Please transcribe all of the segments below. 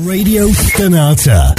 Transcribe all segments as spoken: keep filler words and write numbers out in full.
Radio Stonata.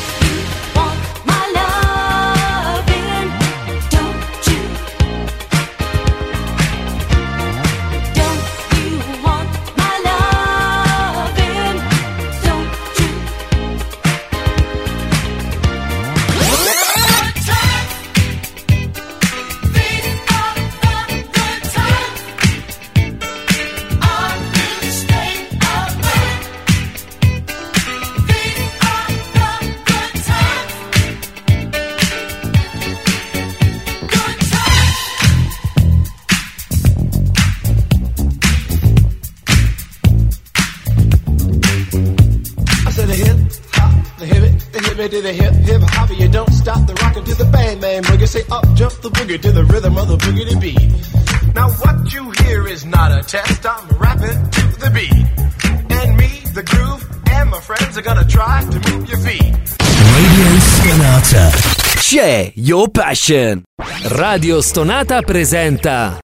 To the hip hip hop, you don't stop the rockin' to the bang bang boogie. Say up jump the boogie to the rhythm of the boogie beat. Now what you hear is not a test. I'm rapping to the beat, and me, the groove, and my friends are gonna try to move your feet. Radio Stonata. Share your passion. Radio Stonata presenta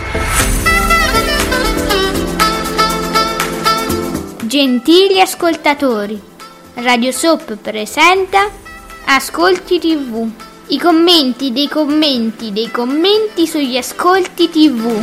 Gentili ascoltatori, Radio Soap presenta Ascolti tivù. I commenti dei commenti dei commenti sugli ascolti tivù.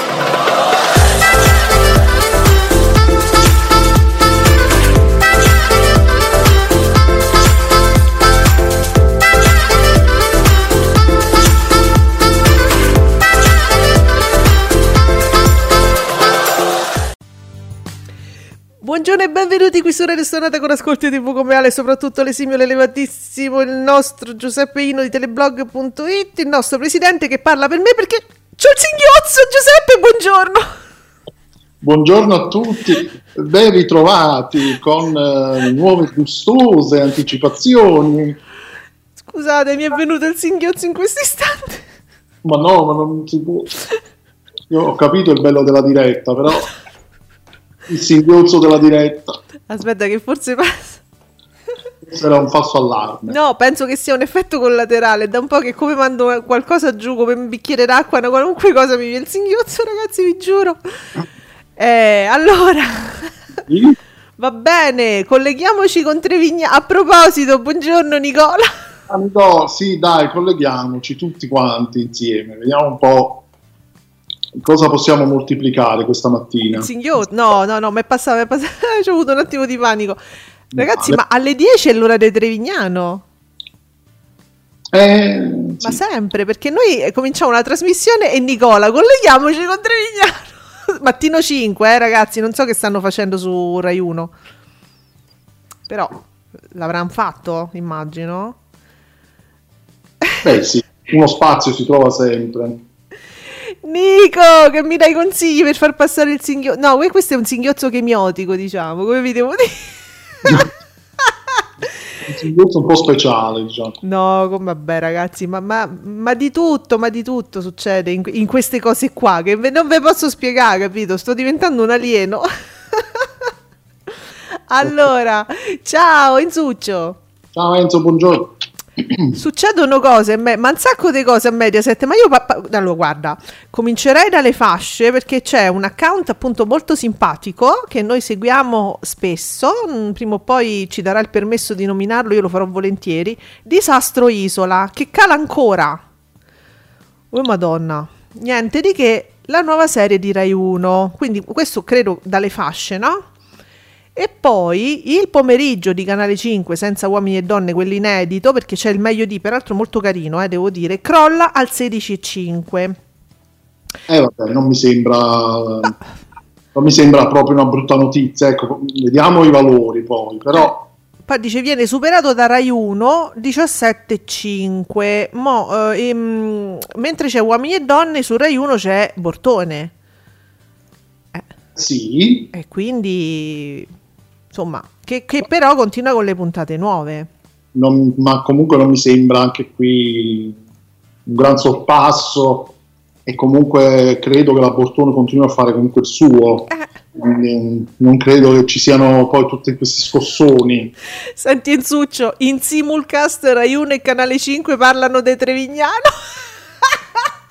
Buongiorno e benvenuti qui su Radio Stonata con Ascolti tivù come Ale, soprattutto l'esimio, l'elevatissimo, il nostro Giuseppe Ino di teleblog punto it, il nostro presidente che parla per me perché c'ho il singhiozzo. Giuseppe, buongiorno. Buongiorno a tutti, ben ritrovati con uh, nuove gustose anticipazioni. Scusate, mi è venuto il singhiozzo in questo istante. Ma no, ma non si può. Io ho capito il bello della diretta, però il singhiozzo della diretta. Aspetta che forse passa. Sarà un falso allarme. No, penso che sia un effetto collaterale. Da un po' che come mando qualcosa giù, come un bicchiere d'acqua, una qualunque cosa mi viene il singhiozzo, ragazzi, vi giuro. Eh, allora sì. Va bene, colleghiamoci con Trevignano. A proposito, buongiorno Nicola. Ah, no, sì, dai, colleghiamoci tutti quanti insieme. Vediamo un po' cosa possiamo moltiplicare questa mattina. Singhiozzo? No, no, no, mi è passato, m'è passato. C'ho avuto un attimo di panico. Ragazzi, no, ma alle dieci è l'ora di Trevignano? Eh, ma sì. Sempre, perché noi cominciamo la trasmissione e Nicola, colleghiamoci con Trevignano. Mattino cinque, eh, ragazzi, non so che stanno facendo su Rai uno. Però l'avranno fatto, immagino. Beh sì, uno spazio si trova sempre. Nico, che mi dai consigli per far passare il singhiozzo? No, questo è un singhiozzo chemiotico, diciamo, come vi devo dire? Un singhiozzo un po' speciale, diciamo. No, come vabbè ragazzi, ma, ma, ma di tutto, ma di tutto succede in, in queste cose qua, che non ve posso spiegare, capito? Sto diventando un alieno. Allora, ciao Enzuccio. Ciao Enzo, buongiorno. Succedono cose, ma un sacco di cose a Mediaset, ma io, pa- pa- allora guarda, comincerei dalle fasce perché c'è un account appunto molto simpatico che noi seguiamo spesso, prima o poi ci darà il permesso di nominarlo, io lo farò volentieri, Disastro Isola, che cala ancora. Oh madonna, niente di che, la nuova serie di Rai uno, quindi questo credo dalle fasce, no? E poi il pomeriggio di Canale cinque, senza uomini e donne, quello inedito, perché c'è il meglio di, peraltro molto carino, eh, devo dire, crolla al sedici e cinque. Eh vabbè, non mi sembra non mi sembra proprio una brutta notizia, ecco, vediamo i valori poi, però. Poi dice viene superato da Rai uno diciassette e cinque. Mo, eh, ehm, mentre c'è uomini e donne, su Rai uno c'è Bortone. Eh. Sì. E quindi insomma, che, che però continua con le puntate nuove. Non, ma comunque non mi sembra anche qui un gran sorpasso e comunque credo che la Bortone continui a fare comunque il suo. Eh. Non credo che ci siano poi tutti questi scossoni. Senti Enzuccio, in simulcast Rai uno e Canale cinque parlano di Trevignano.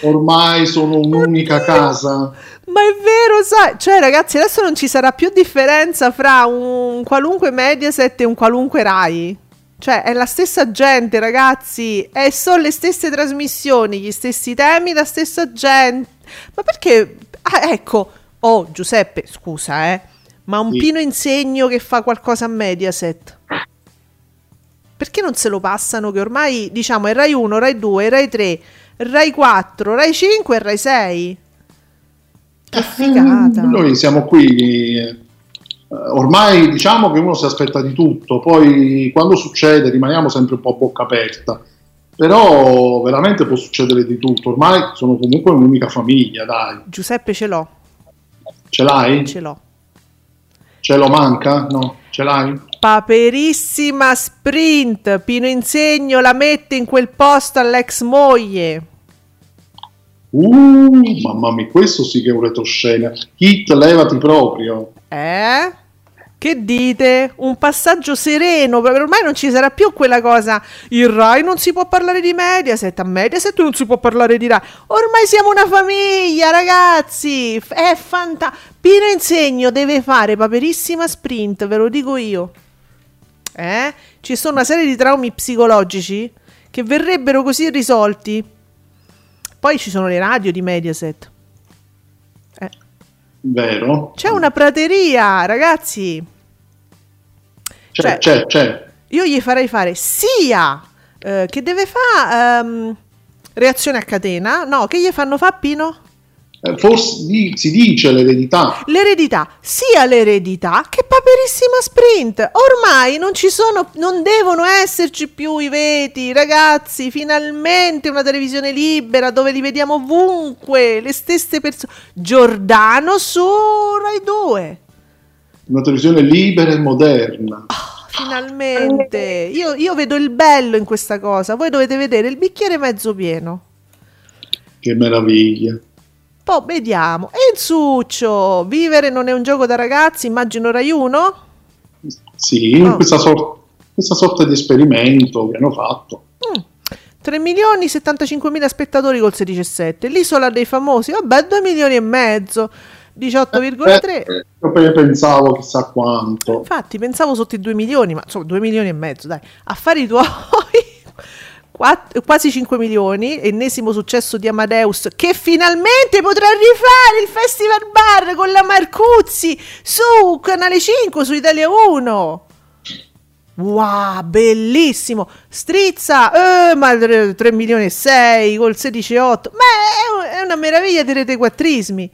ormai sono un'unica casa. Ma è vero, sai, cioè ragazzi, adesso non ci sarà più differenza fra un qualunque Mediaset e un qualunque Rai. Cioè è la stessa gente, ragazzi, e sono le stesse trasmissioni, gli stessi temi, la stessa gente. Ma perché? Ah, ecco, oh Giuseppe, scusa, eh, ma un Sì. Pino Insegno che fa qualcosa a Mediaset, perché non se lo passano? Che ormai, diciamo, è Rai uno, Rai due, Rai tre, Rai quattro, Rai cinque e Rai sei. Che figata. Noi siamo qui, eh, ormai diciamo che uno si aspetta di tutto, poi quando succede rimaniamo sempre un po' a bocca aperta, però veramente può succedere di tutto, ormai sono comunque un'unica famiglia, dai. Giuseppe, ce l'ho, Ce l'hai? ce l'ho. Ce lo manca? No, ce l'hai? Paperissima Sprint, Pino Insegno la mette in quel posto all'ex moglie. Uh, mamma mia, questo sì che è un retroscena. Hit, levati proprio. Eh? Che dite? Un passaggio sereno, perché ormai non ci sarà più quella cosa, il Rai non si può parlare di Mediaset, a Mediaset non si può parlare di Rai. Ormai siamo una famiglia, ragazzi. F- È fantastico. Pino Insegno deve fare Paperissima Sprint, ve lo dico io. Eh? Ci sono una serie di traumi psicologici che verrebbero così risolti. Poi ci sono le radio di Mediaset. Eh. Vero? C'è una prateria, ragazzi. C'è, Cioè, c'è, c'è. io gli farei fare sia eh, che deve fare ehm, reazione a catena. No, che gli fanno fa Pino? Eh, forse di- si dice l'eredità. L'eredità, sia l'eredità che Paperissima Sprint. Ormai non ci sono, non devono esserci più i veti, ragazzi. Finalmente una televisione libera dove li vediamo ovunque, le stesse persone. Giordano su Rai due. Una televisione libera e moderna. Finalmente. Io, io vedo il bello in questa cosa. Voi dovete vedere il bicchiere mezzo pieno. Che meraviglia. Poi vediamo. Enzuccio, vivere non è un gioco da ragazzi, immagino Rai uno? Sì, No. questa, sor- questa sorta di esperimento che hanno fatto. Mm. tre milioni settantacinquemila spettatori col sedici virgola sette. L'isola dei famosi, vabbè, due milioni e mezzo, diciotto virgola tre. Eh, io pe- pensavo chissà quanto. Infatti pensavo sotto i due milioni, ma insomma due milioni e mezzo, dai. Affari tuoi, quatt- quasi cinque milioni, ennesimo successo di Amadeus, che finalmente potrà rifare il Festival Bar con la Marcuzzi su Canale cinque, su Italia uno. Wow, bellissimo. Strizza, eh, ma tre milioni e sei col sedici virgola otto. Ma è, è una meraviglia di retequattrismi.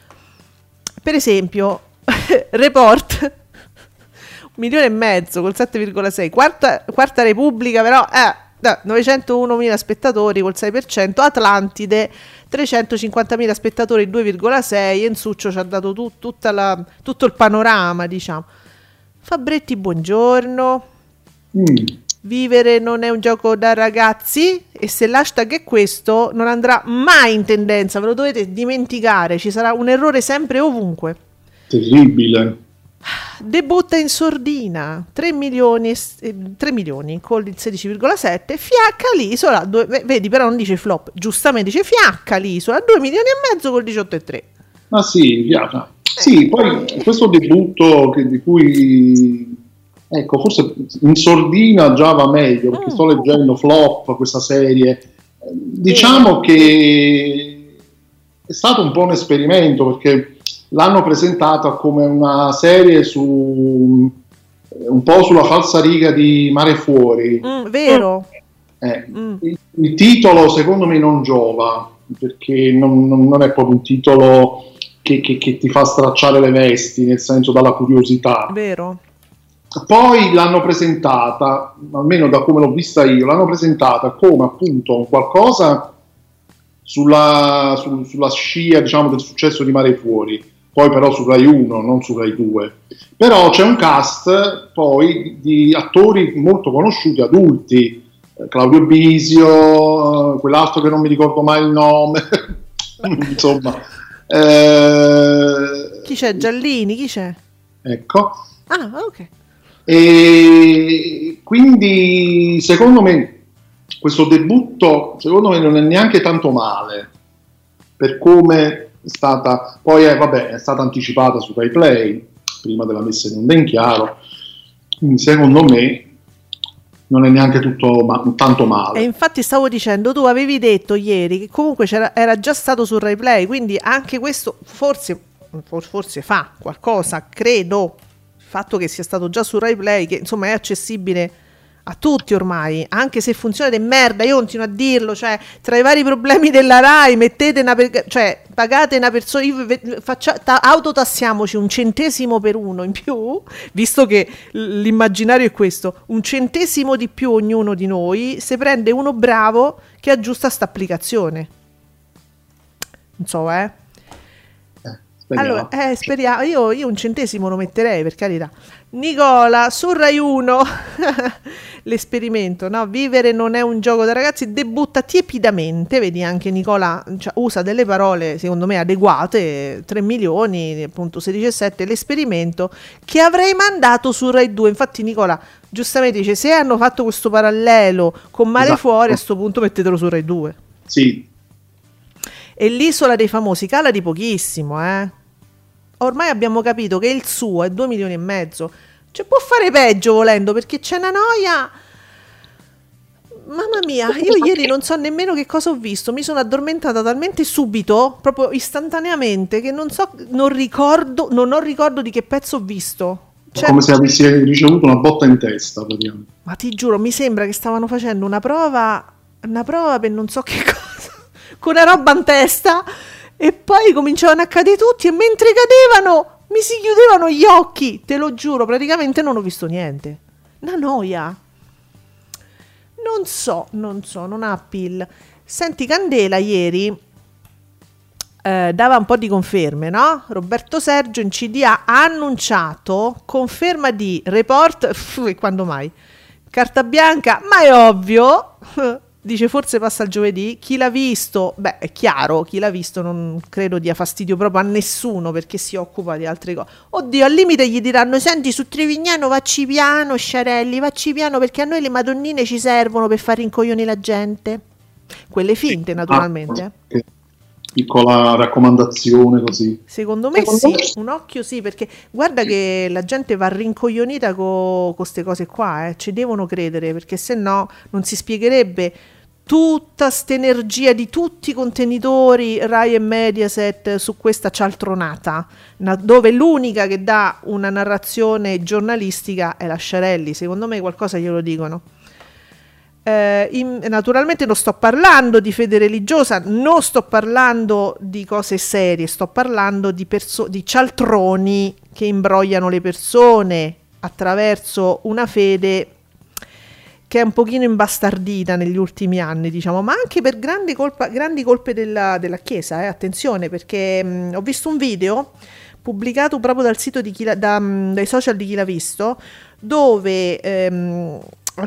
Per esempio, Report, un milione e mezzo col sette virgola sei. Quarta, Quarta Repubblica, però, eh, novecentoуnomila spettatori col sei per cento. Atlantide, trecentocinquantamila spettatori, due virgola sei. Enzuccio ci ha dato tu, tutta la, tutto il panorama, diciamo. Fabretti, buongiorno. Mm. Vivere non è un gioco da ragazzi, e se l'hashtag è questo non andrà mai in tendenza, ve lo dovete dimenticare, ci sarà un errore sempre ovunque. Terribile. Debutta in sordina, tre milioni, eh, tre milioni con il sedici virgola sette. Fiacca l'isola, due, vedi, però non dice flop, giustamente dice fiacca l'isola, due milioni e mezzo col diciotto virgola tre. Ma sì, piace. Sì, poi questo debutto che, di cui, ecco, forse in sordina già va meglio, perché Mm. sto leggendo Flop, questa serie. Eh, Diciamo che è stato un po' un esperimento, perché l'hanno presentata come una serie su un po' sulla falsariga di Mare Fuori. Mm, vero. Eh, Mm. il, il titolo secondo me non giova, perché non, non- non è proprio un titolo che, che- che ti fa stracciare le vesti, nel senso dalla curiosità. Vero. Poi l'hanno presentata, almeno da come l'ho vista io, l'hanno presentata come appunto un qualcosa sulla, sul- sulla scia, diciamo, del successo di Mare Fuori, poi però su Rai uno, non su Rai due. Però c'è un cast poi di attori molto conosciuti, adulti, eh, Claudio Bisio, eh, quell'altro che non mi ricordo mai il nome, insomma. eh, Chi c'è? Giallini? Chi c'è? Ecco. Ah, ok. E quindi secondo me questo debutto secondo me non è neanche tanto male, per come è stata, poi è, vabbè, è stata anticipata su Rai Play prima della messa in onda in chiaro, quindi secondo me non è neanche tutto ma- tanto male. E infatti stavo dicendo, tu avevi detto ieri che comunque c'era, era già stato su Rai Play, quindi anche questo forse, forse fa qualcosa, credo, il fatto che sia stato già su Rai Play, che insomma è accessibile a tutti ormai, anche se funziona di merda, io continuo a dirlo, cioè tra i vari problemi della Rai mettete una per- cioè pagate una persona, io ve- faccia- ta- autotassiamoci un centesimo per uno in più, visto che l- l'immaginario è questo, un centesimo di più ognuno di noi, se prende uno bravo che aggiusta sta applicazione, non so eh Speriamo. allora, eh, speriamo. Io, io un centesimo lo metterei, per carità. Nicola, su Rai uno, l'esperimento, no? Vivere non è un gioco da ragazzi, debutta tiepidamente, vedi anche Nicola, cioè, usa delle parole secondo me adeguate, tre milioni, appunto sedici virgola sette, l'esperimento che avrei mandato su Rai due. Infatti Nicola giustamente dice, se hanno fatto questo parallelo con Mare Esatto. Fuori, a sto punto mettetelo su Rai due. Sì. E l'Isola dei Famosi cala di pochissimo, eh. Ormai abbiamo capito che il suo è due milioni e mezzo. Cioè può fare peggio volendo, perché c'è una noia. Mamma mia, io ieri non so nemmeno che cosa ho visto. Mi sono addormentata talmente subito, proprio istantaneamente, che non so, non ricordo, non ho ricordo di che pezzo ho visto. È Cioè, come se avessi ricevuto una botta in testa, praticamente. ma ti giuro, mi sembra che stavano facendo una prova, una prova per non so che cosa, con una roba in testa. E poi cominciavano a cadere tutti e mentre cadevano mi si chiudevano gli occhi, te lo giuro, praticamente non ho visto niente. Una noia. Non so, non so, non ha appeal. Senti, Candela ieri eh, dava un po' di conferme, no? Roberto Sergio in C D A ha annunciato conferma di report, e quando mai? Carta bianca, ma è ovvio. Dice forse passa il giovedì. Chi l'ha visto? Beh, è chiaro, chi l'ha visto non credo dia fastidio proprio a nessuno, perché si occupa di altre cose. Oddio, al limite gli diranno, senti, su Trevignano vacci piano, Sciarelli, vacci piano, perché a noi le madonnine ci servono per far rincoglioni la gente. Quelle finte, naturalmente. Ah, piccola raccomandazione così. Secondo me sì, un occhio sì, perché guarda che la gente va rincoglionita con queste cose qua, eh. Ci devono credere, perché se no non si spiegherebbe tutta st'energia di tutti i contenitori Rai e Mediaset su questa cialtronata, dove l'unica che dà una narrazione giornalistica è la Sciarelli. Secondo me qualcosa glielo dicono. Eh, in, naturalmente non sto parlando di fede religiosa, non sto parlando di cose serie, sto parlando di, perso- di cialtroni che imbrogliano le persone attraverso una fede che è un pochino imbastardita negli ultimi anni, diciamo, ma anche per grandi, colpa, grandi colpe della, della Chiesa, eh, attenzione, perché mh, ho visto un video pubblicato proprio dal sito di chi la, da, mh, dai social di Chi l'ha visto, dove ehm,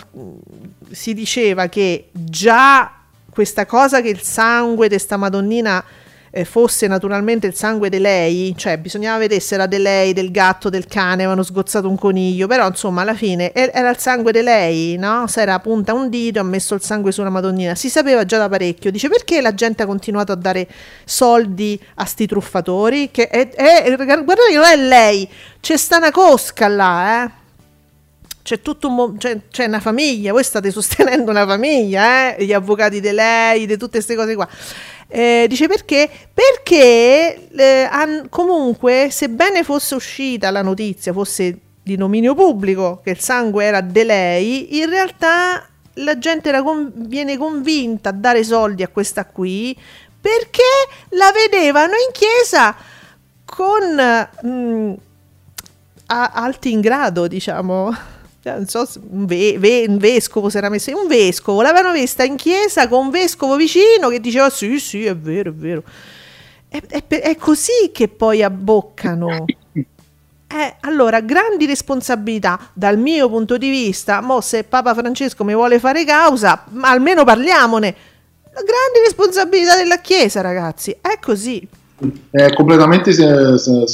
si diceva che già questa cosa che il sangue di sta Madonnina eh, fosse naturalmente il sangue di lei, cioè bisognava vedere se era di lei, del gatto, del cane, avevano sgozzato un coniglio, però insomma alla fine era il sangue di lei, no? Se era punta un dito, ha messo il sangue su una Madonnina, si sapeva già da parecchio. Dice, perché la gente ha continuato a dare soldi a sti truffatori? Che è, è, guardate che non è lei, c'è sta una cosca là, eh? C'è tutto un mo- c'è, c'è una famiglia, voi state sostenendo una famiglia, eh? Gli avvocati di lei, di tutte queste cose qua. Eh, dice perché? Perché eh, han, comunque, sebbene fosse uscita la notizia, fosse di dominio pubblico che il sangue era di lei, in realtà la gente era con- viene convinta a dare soldi a questa qui perché la vedevano in chiesa con mh, a- alti in grado, diciamo. Non so, un, ve- ve- un vescovo si era messo, un vescovo, l'avevano vista in chiesa con un vescovo vicino che diceva sì sì è vero è vero, è, è, è così che poi abboccano. Eh, allora, grandi responsabilità dal mio punto di vista. Mo se Papa Francesco mi vuole fare causa, ma almeno parliamone. Grandi responsabilità della Chiesa, ragazzi, è così. È completamente si, si,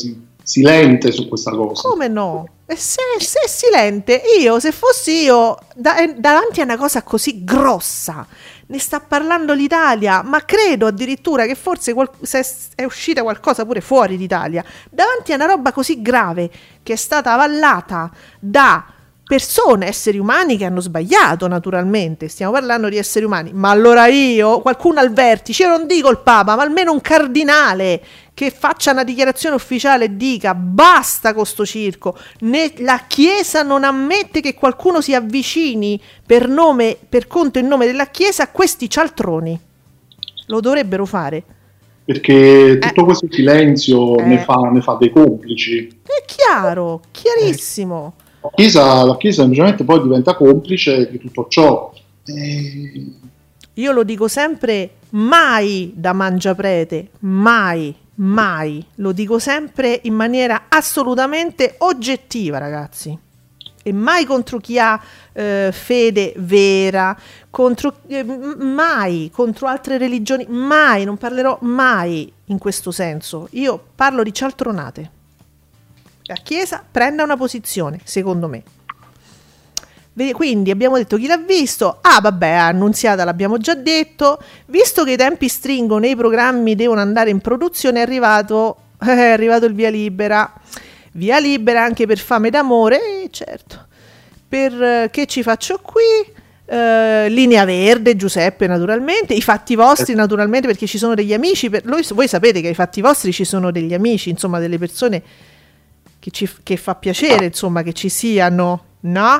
silente su questa cosa. Come no? E se, se è silente, io, se fossi io, da, eh, davanti a una cosa così grossa, ne sta parlando l'Italia, ma credo addirittura che forse qual- se è uscita qualcosa pure fuori d'Italia, davanti a una roba così grave che è stata avallata da persone, esseri umani che hanno sbagliato, naturalmente, stiamo parlando di esseri umani, ma allora io, qualcuno al vertice, io non dico il Papa, ma almeno un cardinale che faccia una dichiarazione ufficiale e dica basta con sto circo, né la Chiesa non ammette che qualcuno si avvicini per nome, per conto e nome della Chiesa a questi cialtroni. Lo dovrebbero fare. Perché tutto Eh. questo silenzio Eh. ne, fa, ne fa dei complici. È chiaro, chiarissimo. La Chiesa, la Chiesa semplicemente poi diventa complice di tutto ciò. Eh, Io lo dico sempre, mai da mangiaprete, mai, mai. Lo dico sempre in maniera assolutamente oggettiva, ragazzi. E mai contro chi ha eh, fede vera, contro, eh, m- mai contro altre religioni, mai, non parlerò mai in questo senso. Io parlo di cialtronate. La Chiesa prenda una posizione, secondo me. Vedi, quindi abbiamo detto chi l'ha visto. Ah, vabbè, Annunziata l'abbiamo già detto. Visto che i tempi stringono e i programmi devono andare in produzione, è arrivato, è arrivato il via libera. Via libera anche per Fame d'amore, eh, certo. Per eh, Che ci faccio qui? Eh, Linea Verde, Giuseppe, naturalmente. I fatti vostri, naturalmente, perché ci sono degli amici. Per, voi, voi sapete che ai fatti vostri ci sono degli amici, insomma, delle persone che, ci, che fa piacere, insomma, che ci siano, no?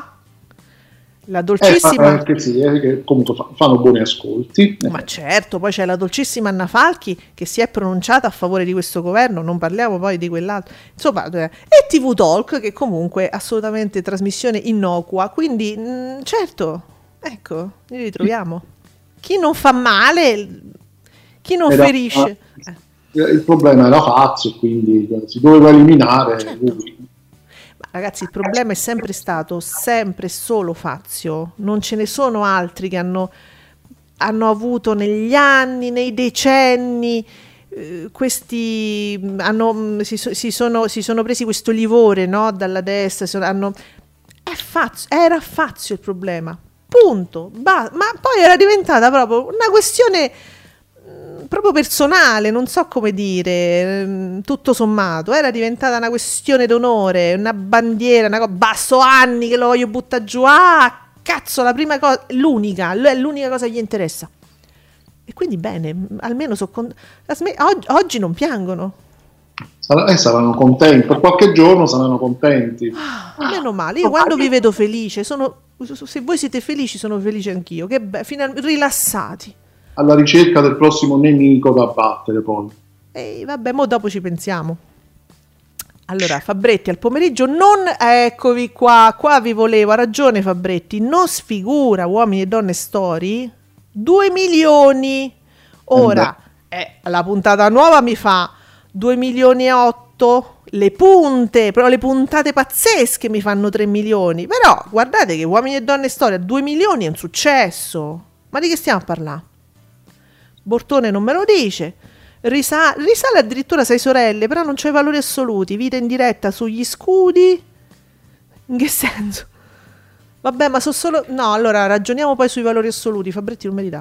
La dolcissima... Eh, che sì, eh, che comunque fa- fanno buoni ascolti. Ma certo, poi c'è la dolcissima Anna Falchi che si è pronunciata a favore di questo governo, non parliamo poi di quell'altro. Insomma, eh, e T V Talk che comunque è assolutamente trasmissione innocua, quindi mh, certo, ecco, li ritroviamo. Chi non fa male, chi non Era- ferisce. Eh. Eh, Il problema era Fazio, quindi si doveva eliminare Certo. lui. Ma ragazzi, il problema è sempre stato sempre solo Fazio, non ce ne sono altri che hanno, hanno avuto negli anni, nei decenni, eh, questi hanno, mh, si, so- si sono, si sono presi questo livore, no, dalla destra, sono- hanno, è Fazio, era Fazio il problema, punto, ba- ma poi era diventata proprio una questione mh, proprio personale, non so come dire, mh, tutto sommato, era diventata una questione d'onore, una bandiera, una cosa, basso anni che lo voglio buttare giù, ah, cazzo, la prima cosa, l'unica, l- è l'unica cosa che gli interessa. E quindi bene, mh, almeno so con- la sme- oggi, oggi non piangono, Sar- eh, saranno contenti, per qualche giorno saranno contenti. meno male, io quando vi vedo felice, sono, se voi siete felici sono felice anch'io, che be- final- rilassati. Alla ricerca del prossimo nemico da battere poi. E vabbè, mo dopo ci pensiamo. Allora, Fabretti al pomeriggio non... Eccovi qua, qua vi volevo, ha ragione Fabretti, non sfigura Uomini e Donne Story, due milioni. Ora, eh, la puntata nuova mi fa due milioni e otto, le punte, però le puntate pazzesche mi fanno tre milioni, però guardate che Uomini e Donne Story a due milioni è un successo. Ma di che stiamo a parlare? Bortone non me lo dice. Risa- risale addirittura sei sorelle, però non c'è valori assoluti. Vita in diretta sugli scudi. In che senso? Vabbè, ma so solo... No, allora ragioniamo poi sui valori assoluti. Fabretti non me li dà.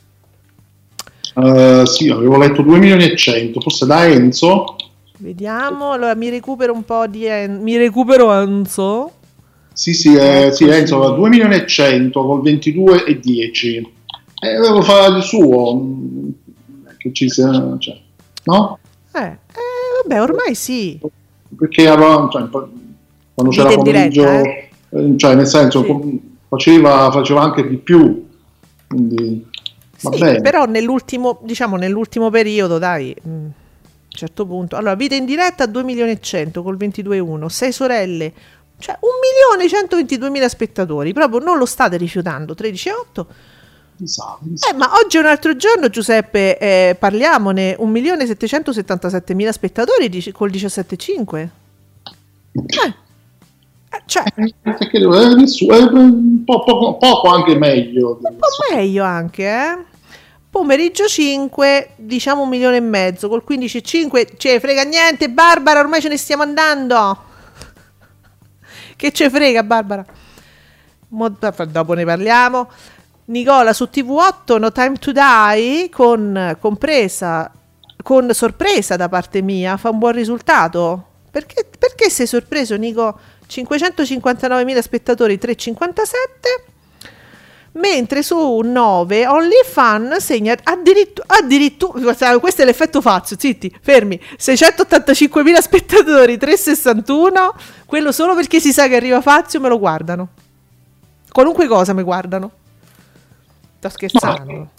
Eh, sì, avevo letto due milioni e cento, forse da Enzo. Vediamo. Allora mi recupero un po' di... En- mi recupero Enzo. Sì, sì, eh, sì, Ecco, Enzo sì. aveva due milioni e cento col ventidue e dieci. E avevo fatto il suo. mh, Che ci sia, cioè, no? Eh, eh, vabbè, ormai sì. Perché aveva, cioè, quando Vita c'era in pomeriggio, diretta, eh, cioè nel senso Sì. com- faceva, faceva anche di più, quindi va Sì, bene. però nell'ultimo, diciamo nell'ultimo periodo, dai, mh, a un certo punto. Allora, Vita in diretta a due milioni e cento col ventidue e uno, sei sorelle, cioè un milione centoventiduemila spettatori, proprio non lo state rifiutando, tredici e otto. Mi sa, mi sa. Eh, ma oggi è un altro giorno, Giuseppe, eh, parliamone, un milione settecentosettantasettemila spettatori dici- col diciassette e cinque. Eh, eh, cioè, Perché, eh, nessuno- eh, un po', poco, poco anche meglio. un po' meglio anche, eh? Pomeriggio cinque, diciamo un milione e mezzo, col quindici virgola cinque, ce frega niente, Barbara, ormai ce ne stiamo andando. Che ce frega, Barbara? Mo, dopo ne parliamo. Nicola su T V otto, No Time to Die, con compresa, con sorpresa da parte mia, fa un buon risultato. Perché, perché sei sorpreso, Nico? cinquecentocinquantanovemila spettatori, tre virgola cinquantasette. Mentre su nove OnlyFan segna addirittura, addirittura, questo è l'effetto Fazio, zitti, fermi, seicentottantacinquemila spettatori, tre virgola sessantuno, quello solo perché si sa che arriva Fazio me lo guardano, qualunque cosa mi guardano, sto scherzando.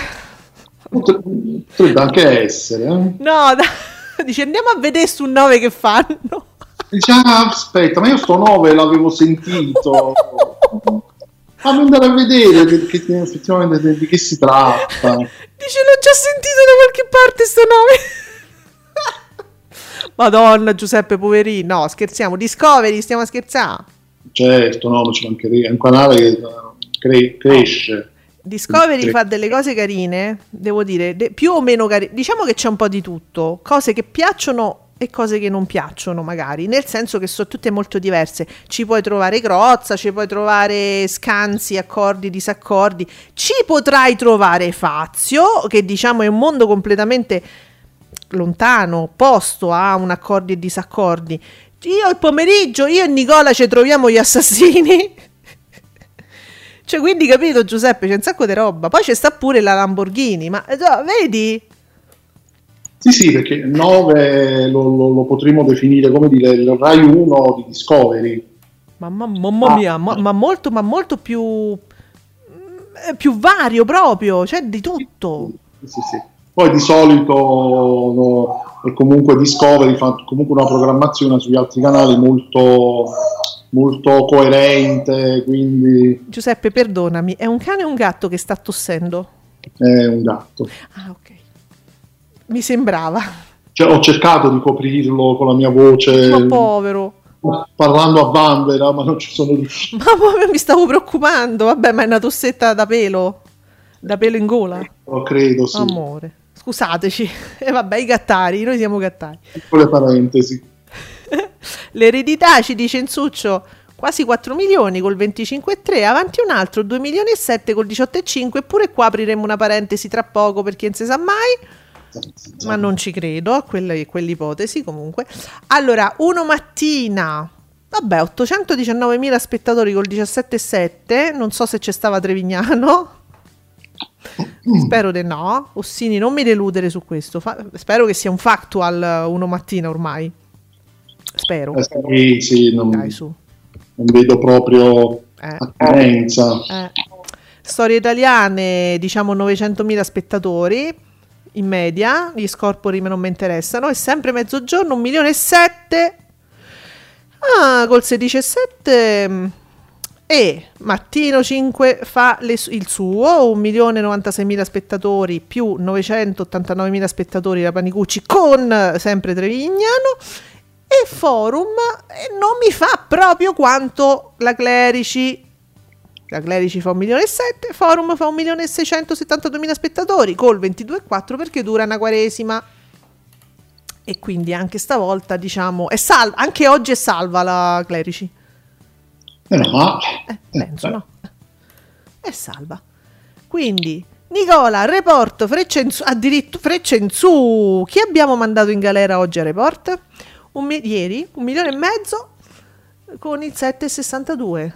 Potrebbe anche essere, eh? No, da, dice andiamo a vedere su nove che fanno. Dice, ah, aspetta, ma io sto nove l'avevo sentito. Fammi andare a vedere che, che, effettivamente di che si tratta. Dice l'ho già sentito da qualche parte sto nome. Madonna Giuseppe, poverino. No, scherziamo. Discovery, stiamo a scherzare. Certo, no, ma ci mancherebbe. È un canale che cre- cresce. Discovery cre- fa delle cose carine, devo dire, de- più o meno carine. Diciamo che c'è un po' di tutto. Cose che piacciono e cose che non piacciono magari, nel senso che sono tutte molto diverse. Ci puoi trovare Crozza, ci puoi trovare scansi, accordi, disaccordi, ci potrai trovare Fazio, che diciamo è un mondo completamente lontano, opposto a un accordi e disaccordi. Io il pomeriggio, io e Nicola ci troviamo gli assassini. Cioè, quindi capito Giuseppe, c'è un sacco di roba. Poi c'è sta pure la Lamborghini, ma vedi? Sì, sì, perché nove lo, lo, lo potremmo definire come dire il Rai uno di Discovery. Mamma, mamma mia, ah. ma, ma molto, ma molto più più vario proprio, cioè di tutto. Sì, sì, sì. Poi di solito no, e comunque Discovery fa comunque una programmazione sugli altri canali molto molto coerente, quindi Giuseppe, perdonami, è un cane o un gatto che sta tossendo? È un gatto. Ah, ok. Mi sembrava. Cioè, ho cercato di coprirlo con la mia voce. Ma povero. Parlando a vanvera, ma non ci sono riuscito. Ma mi stavo preoccupando. Vabbè, ma è una tossetta da pelo? Da pelo in gola? Lo credo, sì. Amore. Scusateci. E eh, vabbè, i gattari, noi siamo gattari. Piccole parentesi. L'eredità, ci dice Insuccio, quasi quattro milioni col venticinque virgola tre, avanti un altro due milioni e sette col diciotto virgola cinque, eppure qua apriremo una parentesi tra poco perché non si sa mai. Ma non ci credo a quella, quell'ipotesi comunque. Allora, uno mattina, vabbè, ottocentodiciannovemila spettatori col diciassette virgola sette, non so se c'è stava Trevignano, spero di no. Ossini, non mi deludere su questo. Fa- spero che sia un factual uno mattina ormai, spero. Eh, sì, sì, non, Dai, su. non vedo proprio eh. attinenza. eh. Storie italiane, diciamo novecentomila spettatori in media, gli scorpori non mi interessano, è sempre mezzogiorno, un milione e sette. Ah, col sedici virgola sette. E Mattino cinque fa le, il suo, un milione e novantaseimila spettatori più novecentottantanovemila spettatori da Panicucci con sempre Trevignano. E Forum eh, non mi fa proprio quanto la Clerici. La Clerici fa un milione e sette, Forum fa un milione e seicentosettantaduemila spettatori col ventidue virgola quattro perché dura una quaresima. E quindi anche stavolta diciamo è salva, anche oggi è salva la Clerici. Eh no, eh, penso eh, no. È salva. Quindi Nicola, Report, Freccia in su, addirittura Freccia in su. Chi abbiamo mandato in galera oggi a Report? Un mi- ieri, un milione e mezzo con il sette virgola sessantadue.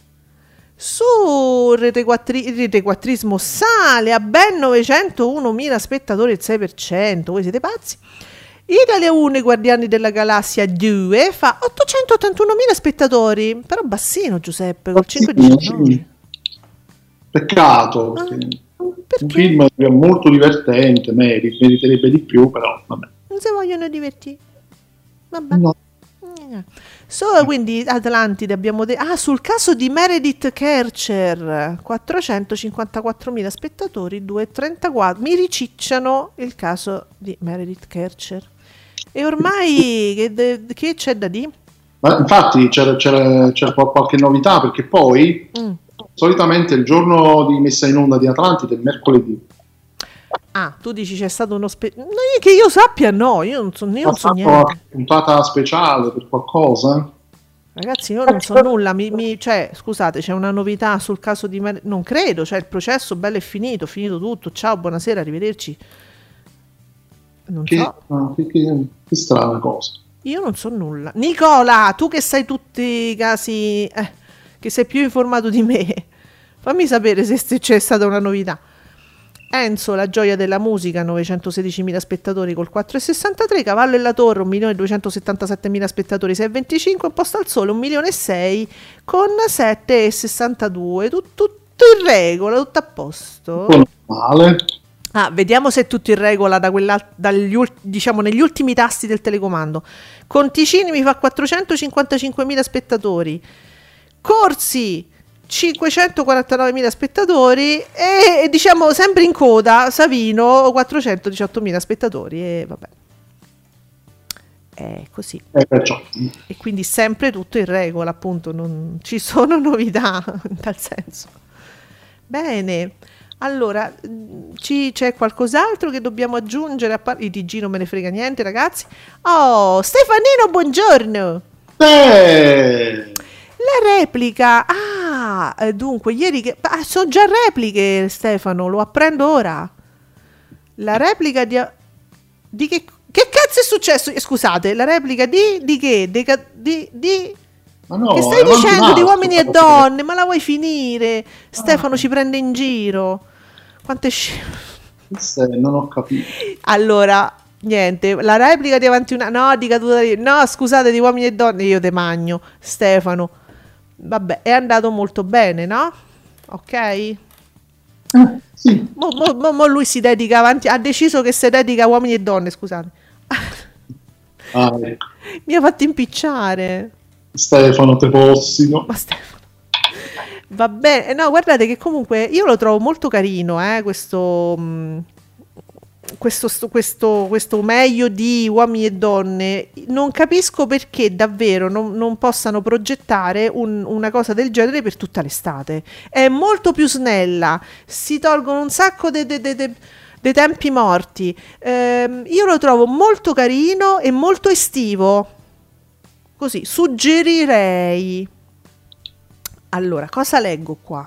Su Rete, quattri, Rete Quattrismo sale a ben novecentounomila spettatori, il sei per cento. Voi siete pazzi? Italia uno, i Guardiani della Galassia due, fa ottocentottantunomila spettatori, però bassino Giuseppe, col cinque virgola diciannove. Peccato, ah, perché perché? Un film molto divertente, merita, meriterebbe di più, però vabbè. Non si vogliono divertire. Vabbè. No. So, quindi Atlantide abbiamo detto. Ah, sul caso di Meredith Kercher, quattrocentocinquantaquattromila spettatori, due virgola trentaquattro. Mi ricicciano il caso di Meredith Kercher. E ormai che, de, che c'è da dire? Ma infatti c'era, c'era, c'era qualche novità, perché poi mm. solitamente il giorno di messa in onda di Atlantide è il mercoledì. Ah, tu dici c'è stato uno spe... no, io- che io sappia no, io non so, io Ha non so fatto niente. una puntata speciale per qualcosa? Ragazzi, io non so nulla, mi, mi- cioè, scusate, c'è una novità sul caso di Mar- non credo, cioè il processo bello è finito, finito tutto, ciao, buonasera, arrivederci. Non Che, so, no, che, che- che strana cosa. io non so nulla. Nicola, tu che sai tutti i casi, eh, che sei più informato di me, fammi sapere se se c'è stata una novità. Enzo, la gioia della musica, novecentosedicimila spettatori col quattro virgola sessantatré, Cavallo e la Torre, un milione duecentosettantasettemila spettatori, sei virgola venticinque, un Posto al Sole, un milione e sei con sette virgola sessantadue, Tut- tutto in regola, tutto a posto. Un po' male. Ah, vediamo se è tutto in regola da quella, dagli ul- diciamo negli ultimi tasti del telecomando. Conticini mi fa quattrocentocinquantacinquemila spettatori, Corsi cinquecentoquarantanovemila spettatori e, e diciamo sempre in coda Savino quattrocentodiciottomila spettatori e vabbè, è così. Eh, perciò. E quindi sempre tutto in regola, appunto, non ci sono novità in tal senso. Bene, allora mh, ci, c'è qualcos'altro che dobbiamo aggiungere? A par- il T G non me ne frega niente, ragazzi. Oh, Stefanino, buongiorno. Eh, La replica, ah, eh, dunque, ieri che... ah, sono già repliche, Stefano, lo apprendo ora. La replica di... di che... che cazzo è successo? Eh, Scusate, la replica di... di che? Di... ca- di, di- ma no, che stai è avanti dicendo un di altro, uomini e però. donne? Ma la vuoi finire? Stefano ci prende in giro. Quante scemo. Questa è- non ho capito. Allora, niente, la replica di avanti una... No, di caduta di... No, scusate, di uomini e donne, io te magno, Stefano. Vabbè, è andato molto bene, no? Ok? Eh, sì, Mo, mo- mo- mo lui si dedica avanti, ha deciso che si dedica a uomini e donne, scusate. ah, ecco. Mi ha fatto impicciare. Stefano Te Possino. Ma Stefano. Va bene, eh, no, guardate che comunque io lo trovo molto carino, eh, questo, mh, questo, sto- questo, questo meglio di uomini e donne. Non capisco perché davvero non, non possano progettare un- una cosa del genere per tutta l'estate. È molto più snella, si tolgono un sacco dei tempi morti. Ehm, io lo trovo molto carino e molto estivo. Così, suggerirei. Allora, cosa leggo qua?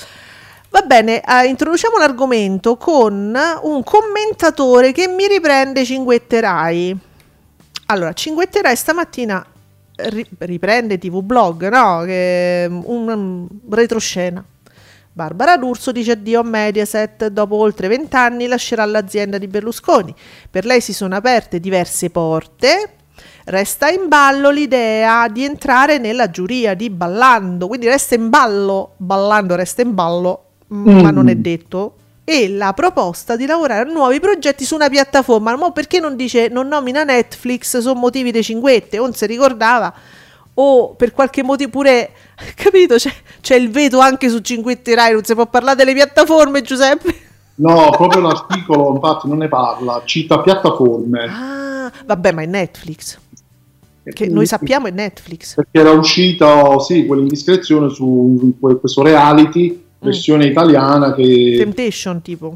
Va bene, eh, introduciamo l'argomento con un commentatore che mi riprende Cinguetterai. Allora, Cinguetterai stamattina ri- riprende T V Blog, no? Che, un, un retroscena. Barbara D'Urso dice addio a Mediaset, dopo oltre vent'anni lascerà l'azienda di Berlusconi. Per lei si sono aperte diverse porte. Resta in ballo l'idea di entrare nella giuria di Ballando, quindi resta in ballo, Ballando resta in ballo, mm. ma non è detto. E la proposta di lavorare a nuovi progetti su una piattaforma. Ma perché non dice, non nomina Netflix, sono motivi dei cinguette, non si ricordava, o per qualche motivo pure, capito, c'è, c'è il veto anche su Cinguette Rai, non si può parlare delle piattaforme, Giuseppe? No, proprio l'articolo infatti non ne parla, cita piattaforme. Ah, vabbè, ma è Netflix. Che noi sappiamo è Netflix. Perché era uscita, sì, quell'indiscrezione su questo reality, versione mm. italiana che... Temptation, tipo.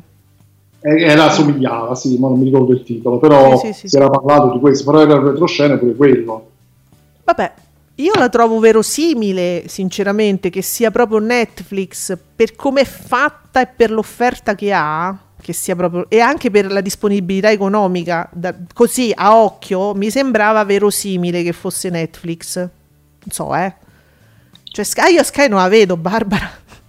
Era somigliava, sì, ma non mi ricordo il titolo, però sì, sì, sì, si era parlato di questo, però era il retroscena pure quello. Vabbè, io la trovo verosimile, sinceramente, che sia proprio Netflix, per come è fatta e per l'offerta che ha, che sia proprio, e anche per la disponibilità economica, da, così a occhio mi sembrava verosimile che fosse Netflix. Non so, eh. Cioè Sky, io Sky non la vedo, Barbara.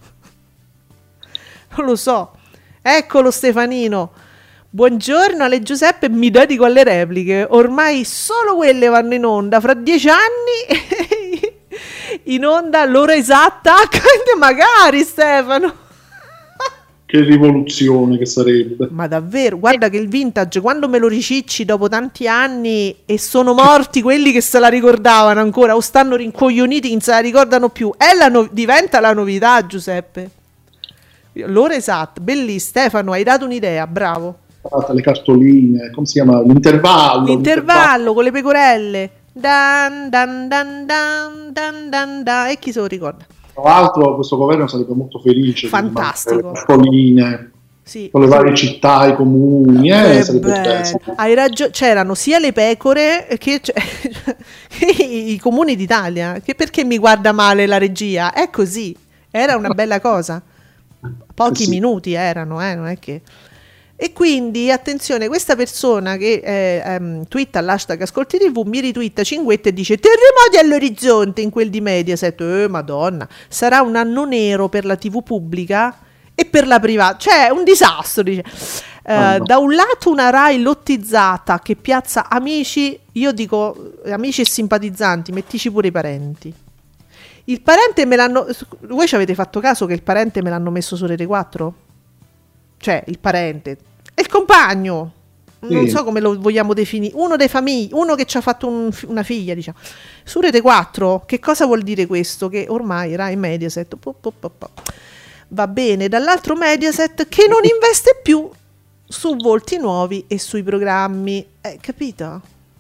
Non lo so. Eccolo Stefanino. Buongiorno Ale Giuseppe, mi dedico alle repliche. Ormai solo quelle vanno in onda. Fra dieci anni in onda l'ora esatta. Magari Stefano. Che rivoluzione che sarebbe. Ma davvero, guarda che il vintage, quando me lo ricicci dopo tanti anni e sono morti quelli che se la ricordavano ancora o stanno rincoglioniti che non se la ricordano più, è la no- diventa la novità, Giuseppe. L'ora esatta, bellissimo. Stefano, hai dato un'idea, bravo. Le cartoline, come si chiama? L'intervallo. L'intervallo, l'intervallo. Con le pecorelle. Dan, dan, dan, dan, dan, dan, dan. E chi se lo ricorda? Tra l'altro questo governo sarebbe molto felice. Fantastico. Le cartoline. Sì. Con le varie città, i comuni, eh, Eh, sarebbe beh, bello. hai ragione, c'erano sia le pecore che, cioè, che i, i comuni d'Italia. Che perché mi guarda male la regia? È così, era una bella cosa. Pochi Sì. minuti erano, eh, non è che. E quindi attenzione, questa persona che eh, ehm, twitta all'hashtag Ascolti tivù mi ritwitta Cinguetta e dice: terremoti all'orizzonte in quel di Mediaset. Eh, madonna, sarà un anno nero per la tivù pubblica e per la privata, cioè un disastro, dice. Eh, Oh, no. Da un lato una Rai lottizzata che piazza amici, io dico amici e simpatizzanti, mettici pure i parenti. Il parente me l'hanno, voi ci avete fatto caso che il parente me l'hanno messo su Rete quattro? Cioè il parente è il compagno, non Sì. so come lo vogliamo definire, uno dei famigli, uno che ci ha fatto un fi- una figlia, diciamo, su Rete quattro. Che cosa vuol dire questo? Che ormai Rai Mediaset po, po, po, po, va bene, dall'altro Mediaset che non investe più su volti nuovi e sui programmi, eh, capito?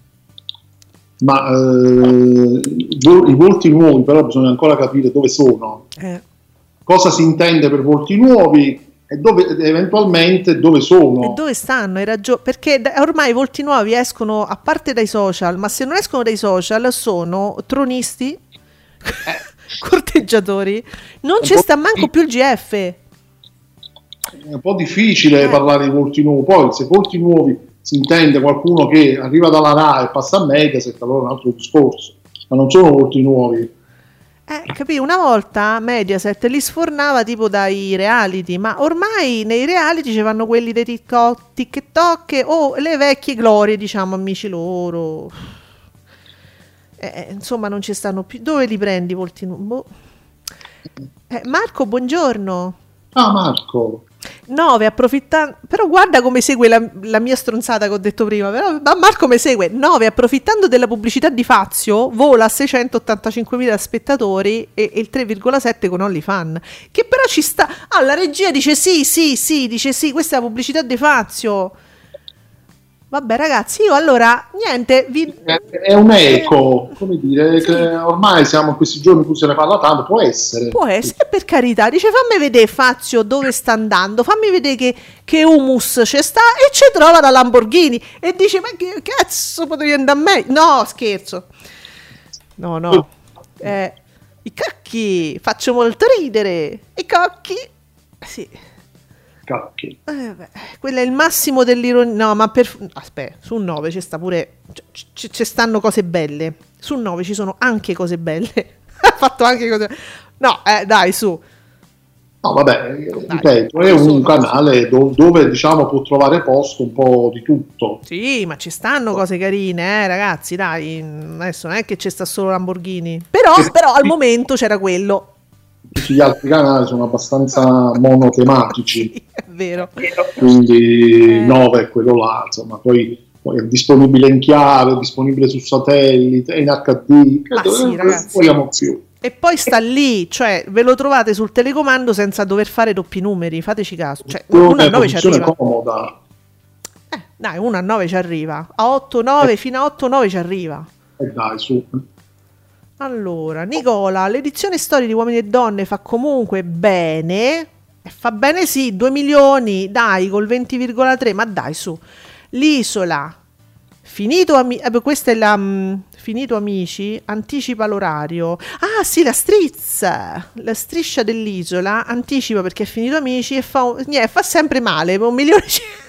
Ma eh, i vol- i volti nuovi però bisogna ancora capire dove sono, Eh, cosa si intende per volti nuovi e dove, ed eventualmente dove sono. E dove stanno? Hai ragione, perché da- ormai i volti nuovi escono a parte dai social, ma se non escono dai social sono tronisti, corteggiatori, non ci po' sta manco più il G F. È un po' difficile Eh. parlare di volti nuovi, poi se volti nuovi si intende qualcuno che arriva dalla Rai e passa a Mediaset, allora è un altro discorso, ma non sono volti nuovi. Eh, capì? Una volta Mediaset li sfornava tipo dai reality, ma ormai nei reality ci vanno quelli dei TikTok, TikTok o le vecchie glorie, diciamo, amici loro. Eh, insomma, non ci stanno più. Dove li prendi i volti nuovi? Boh. Eh, Marco, buongiorno. Ah, Marco, nove approfittando, però guarda come segue la, la mia stronzata che ho detto prima, però ma Marco mi segue. nove approfittando della pubblicità di Fazio vola a seicentottantacinquemila spettatori e, e il tre virgola sette con OnlyFans, che però ci sta. Ah, la regia dice sì, sì, sì, dice sì, questa è la pubblicità di Fazio. Vabbè ragazzi, io allora niente vi... è, è un eco, come dire, che ormai siamo in questi giorni in cui se ne parla tanto, può essere. Può essere, per carità, dice fammi vedere Fazio dove sta andando, fammi vedere che, che humus c'è sta e ci trova la Lamborghini e dice ma che cazzo potevi andare a me? No, scherzo. No, no. Eh, I cacchi, faccio molto ridere. I cocchi. Sì. Cacchi. Eh, beh, quello è il massimo dell'ironia. No, ma per... Aspetta, su nove ci sta pure... ci, ci stanno cose belle. Su nove ci sono anche cose belle. Ha fatto anche cose... No, eh, dai, su. No, vabbè, Dai, ripeto, è ci sono un canale do- dove diciamo può trovare posto un po' di tutto. Sì, ma ci stanno cose carine, eh, ragazzi, dai. Adesso non è che ci sta solo Lamborghini. Però, però al momento c'era quello. Tutti gli altri canali sono abbastanza monotematici, Sì, è vero. quindi Eh. nove è quello là, insomma, poi, poi è disponibile in chiave, è disponibile su satellite, è in acca di, Ma che sì, dove- ragazzi. vogliamo più. E poi sta lì, cioè ve lo trovate sul telecomando senza dover fare doppi numeri, fateci caso. Cioè, uno a nove ci Posizione arriva. comoda, Eh, dai, uno a nove ci arriva. A otto nove, fino a otto nove ci arriva. e dai, su. Allora, Nicola, l'edizione storia di Uomini e Donne fa comunque bene. E fa bene sì, due milioni, dai, col venti virgola tre, ma dai, su. L'Isola, finito, ami- eh, beh, questa è la... mh, finito amici, anticipa l'orario. Ah sì, la strizza, la striscia dell'Isola anticipa perché è finito amici e fa, un- niente, fa sempre male, un milione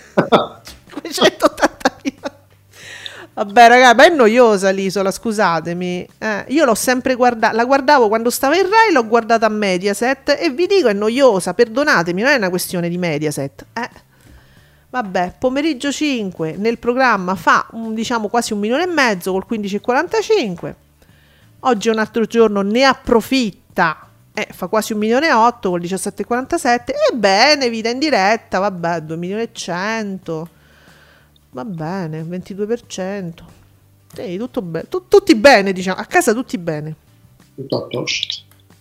cinquecentottantamila. Vabbè raga, ma è noiosa l'Isola, scusatemi. Eh, io l'ho sempre guardata, la guardavo quando stava in Rai, l'ho guardata a Mediaset e vi dico è noiosa, perdonatemi, non è una questione di Mediaset. Eh. Vabbè, pomeriggio cinque nel programma fa un, diciamo quasi un milione e mezzo col quindici virgola quarantacinque. Oggi è un altro giorno, ne approfitta, eh, fa quasi un milione e otto col diciassette virgola quarantasette. Ebbene, vita in diretta, vabbè, due milioni e cento. Va bene, ventidue per cento. Sì, tutto bene, tutti bene, diciamo, a casa tutti bene. Tutto a posto.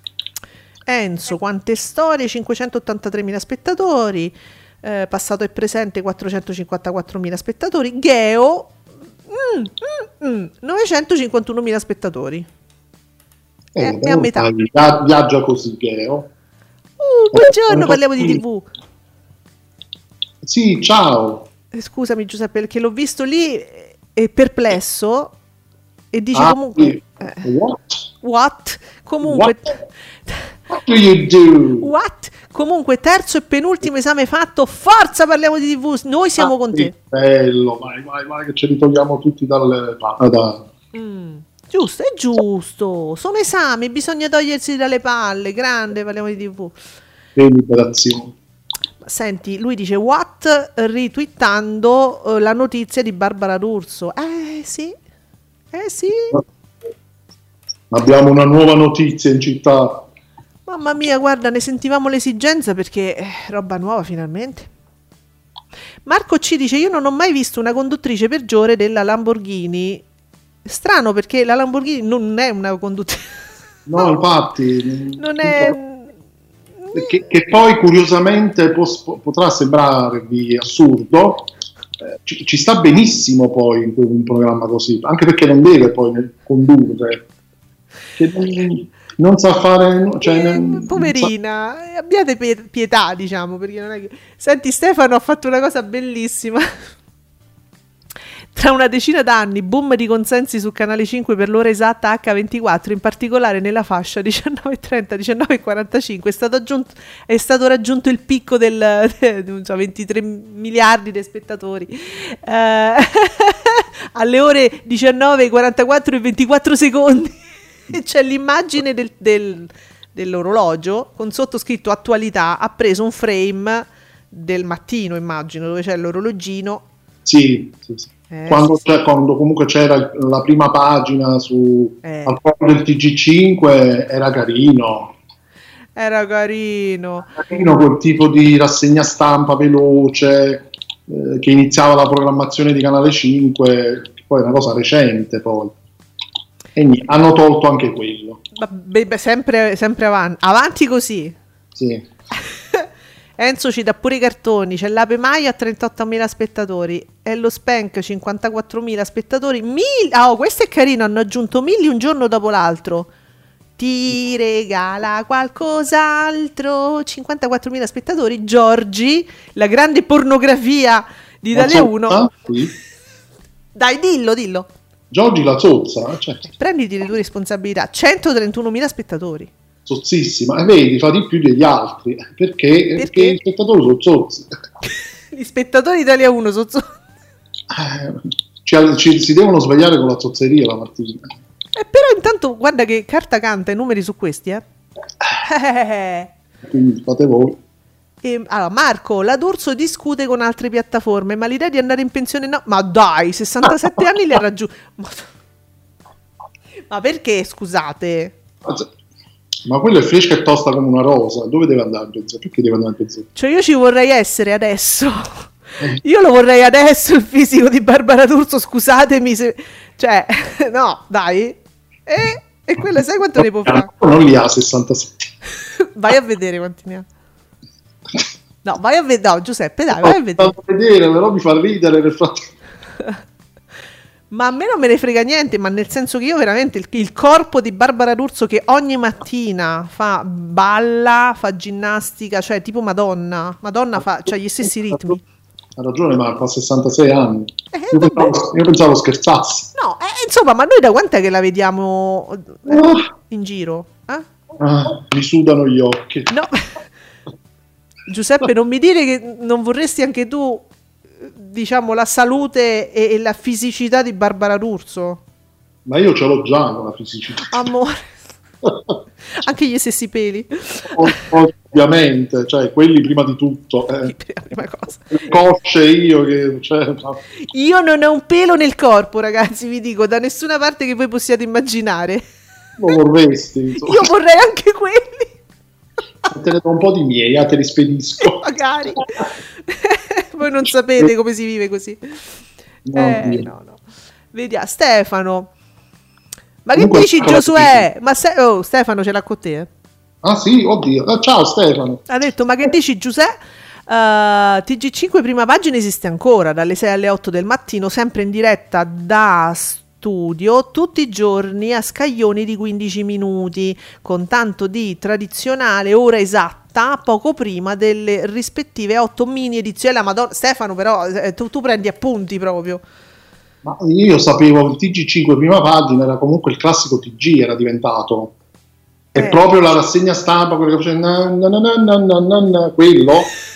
Enzo, quante storie, cinquecentottantatremila spettatori. Eh, passato e presente quattrocentocinquantaquattromila spettatori. Geo mm, mm, mm, novecentocinquantunomila spettatori. Eh, È- vabbè, è a metà. ormai via- Viaggia così, Geo. Uh, buongiorno, Eh, parliamo di sì. tivù. Sì, ciao. Eh, Scusami Giuseppe, perché l'ho visto lì eh, è perplesso e dice Ah, comunque sì. eh, What? what? Comunque What? What do you do? what? Comunque terzo e penultimo esame fatto, forza parliamo di tivù, noi siamo Ah, con sì, te. bello, vai, vai, vai, che ce li togliamo tutti dalle pa- da- Mm, giusto, è giusto, sono esami, bisogna togliersi dalle palle, grande, parliamo di tivù. deliberazioni. Senti, lui dice what ritwittando eh, la notizia di Barbara D'Urso. Eh sì, eh sì, Abbiamo una nuova notizia in città. mamma mia, guarda, ne sentivamo l'esigenza perché eh, roba nuova finalmente. Marco C dice io non ho mai visto una conduttrice peggiore della Lamborghini. Strano perché la Lamborghini non è una conduttrice. No, infatti. Non è... Che, che poi curiosamente pos- potrà sembrarvi assurdo, eh, ci, ci sta benissimo poi in un programma così, anche perché non deve poi nel- condurre, che non, non sa fare, cioè, Eh, non- poverina, eh, abbiate pie- pietà, diciamo, perché non è che... Senti, Stefano ha fatto una cosa bellissima. Tra una decina d'anni, boom di consensi su Canale cinque per l'ora esatta acca ventiquattro, in particolare nella fascia diciannove e trenta diciannove e quarantacinque, è stato, aggiunto, è stato raggiunto il picco del eh, non so, ventitré miliardi di spettatori. Eh, alle ore diciannove e quarantaquattro e ventiquattro secondi c'è l'immagine del, del, dell'orologio con sottoscritto attualità, ha preso un frame del mattino, immagino, dove c'è l'orologino. sì, sì, sì. Eh, Quando, sì, sì. c'è- quando comunque c'era la prima pagina su, Eh. al forum del T G cinque era carino, Era carino. carino quel tipo di rassegna stampa veloce, eh, che iniziava la programmazione di Canale cinque, che poi è una cosa recente poi. E niente, hanno tolto anche quello. Ma, beh, beh, sempre, sempre avanti. Avanti così. Sì. Enzo ci dà pure i cartoni. C'è l'Ape Maio a trentottomila spettatori e lo Spank cinquantaquattromila spettatori. Mil... Ah, oh, questo è carino. Hanno aggiunto mille un giorno dopo l'altro. Ti regala qualcos'altro. cinquantaquattromila spettatori. Giorgi, la grande pornografia di Italia La uno. zozza? Sì. Dai, dillo, dillo. Giorgi la zozza, cioè, Prenditi le tue responsabilità. centotrentunomila spettatori. zozzissima, e vedi, fa di più degli altri. Perché? Perché, Perché? i spettatori sono zozzi. Gli spettatori Italia uno sono so- Eh, ci, ci- si devono svegliare con la zozzeria la mattina. Eh, però intanto guarda che carta canta i numeri su questi, eh. Eh, Quindi fate voi. E, allora, Marco, la D'Urso discute con altre piattaforme, ma l'idea di andare in pensione no. Ma dai, sessantasette anni li ha raggiunti. Ma... ma perché, scusate? Ma quello è fresca e tosta come una rosa. Dove deve andare in pensione? Perché deve andare in pensione? Cioè io ci vorrei essere adesso. Io lo vorrei adesso il fisico di Barbara D'Urso, scusatemi se... Cioè, no, dai. E, e quello sai quanto ne può fare? Non li ha sessantasette. Vai a vedere quanti ne ha. No, vai a vedere. No, Giuseppe, dai, vai a vedere. Vado a vedere, però mi fa ridere nel frattempo. Ma a me non me ne frega niente, ma nel senso che io veramente il, il corpo di Barbara D'Urso che ogni mattina fa balla, fa ginnastica, cioè tipo Madonna. Madonna fa, cioè gli stessi ritmi. Ha ragione Marco, ha sessantasei anni. Eh, io, vabbè. pensavo, io pensavo scherzassi. No, eh, insomma, ma noi da quant'è che la vediamo eh, Ah, in giro? Eh? ah, mi sudano gli occhi. No. Giuseppe, non mi dire che non vorresti anche tu, eh, diciamo, la salute e, e la fisicità di Barbara D'Urso? Ma io ce l'ho già con la fisicità. Amore. Anche gli stessi peli. Ovviamente, cioè quelli prima di tutto. Eh. Prima cosa. Le cosce io che... Cioè, ma- Io non ho un pelo nel corpo, ragazzi, vi dico, da nessuna parte che voi possiate immaginare. lo vorresti. Insomma. Io vorrei anche quelli. Te ne do un po' di miei, ah, te li spedisco. Magari. Voi non sapete come si vive così. No, Eh, Dio. no, no. Vediamo, Stefano. Ma Comunque, che dici, ecco la Giosuè? Ma se- oh, Stefano ce l'ha con te? eh? Ah sì, oddio. Ah, ciao Stefano. Ha detto, ma che dici, Giuseppe? Uh, T G cinque prima pagina esiste ancora, dalle sei alle otto del mattino, sempre in diretta da studio, tutti i giorni a scaglioni di quindici minuti, con tanto di tradizionale ora esatta volta poco prima delle rispettive otto mini edizioni. La Madonna, Stefano, però eh, tu, tu prendi appunti proprio. Ma io sapevo che il T G cinque prima pagina era comunque il classico T G, era diventato. È Eh. proprio la rassegna stampa, quello che faceva na, na, na, na, na, na, na, quello.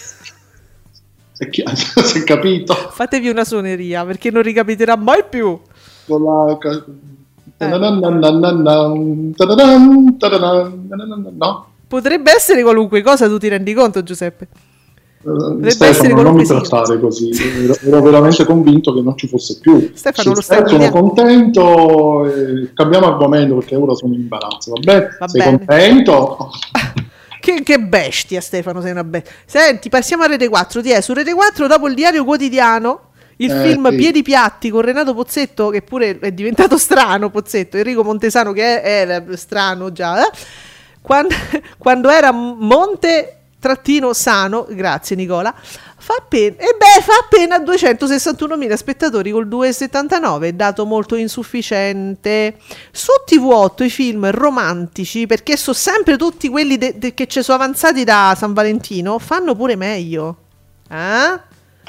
Si è chi- si è capito? Fatevi una suoneria perché non ricapiterà mai più. Con la... Eh. na, na, na, na, na, na, tadadan, tadadan, na, na, na, na, no? Potrebbe essere qualunque cosa, tu ti rendi conto, Giuseppe? Eh, essere Stefano, non mi qualunque trattare così, ero, ero veramente convinto che non ci fosse più. Stefano, lo Sì, stai sono dicendo. contento, eh, cambiamo argomento perché ora sono in imbarazzo, vabbè? Va Sei bene. contento? Che, che bestia, Stefano, sei una bestia. Senti, passiamo a Rete quattro. Ti è su Rete quattro, dopo il Diario Quotidiano, il Eh, film sì. Piedi Piatti con Renato Pozzetto, che pure è diventato strano, Pozzetto, Enrico Montesano, che è- era strano già, eh? quando, quando era Monte trattino sano, grazie Nicola, fa appena, e beh, fa appena duecentosessantunomila spettatori col due virgola settantanove, dato molto insufficiente. Su T V otto i film romantici, perché sono sempre tutti quelli de- de- che ci sono avanzati da San Valentino, fanno pure meglio. Eh?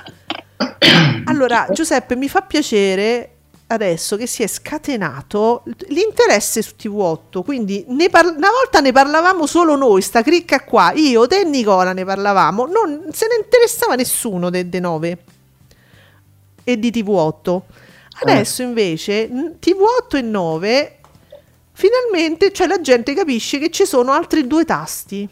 Allora, Giuseppe, mi fa piacere adesso che si è scatenato l'interesse su T V otto, quindi ne par- una volta ne parlavamo solo noi, sta cricca qua, io, te e Nicola ne parlavamo, non se ne interessava nessuno dei de nove e di T V otto. Adesso invece n- T V otto e nove finalmente, cioè, la gente capisce che ci sono altri due tasti.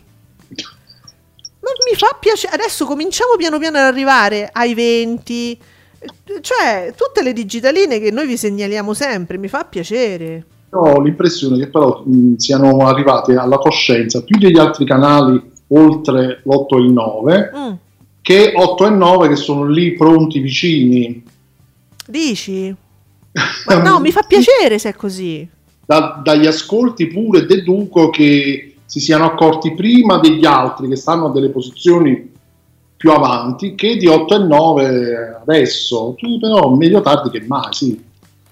Ma mi fa piacere, adesso cominciamo piano piano ad arrivare ai venti, cioè tutte le digitaline che noi vi segnaliamo sempre, mi fa piacere. Ho l'impressione che però mh, siano arrivati alla coscienza più degli altri canali oltre l'otto e il nove, Mm, che otto e nove che sono lì pronti vicini. dici? Ma no, mi fa piacere se è così. Da- dagli ascolti pure deduco che si siano accorti prima degli altri che stanno a delle posizioni più avanti che di otto e nove adesso. Tu, però meglio tardi che mai, sì.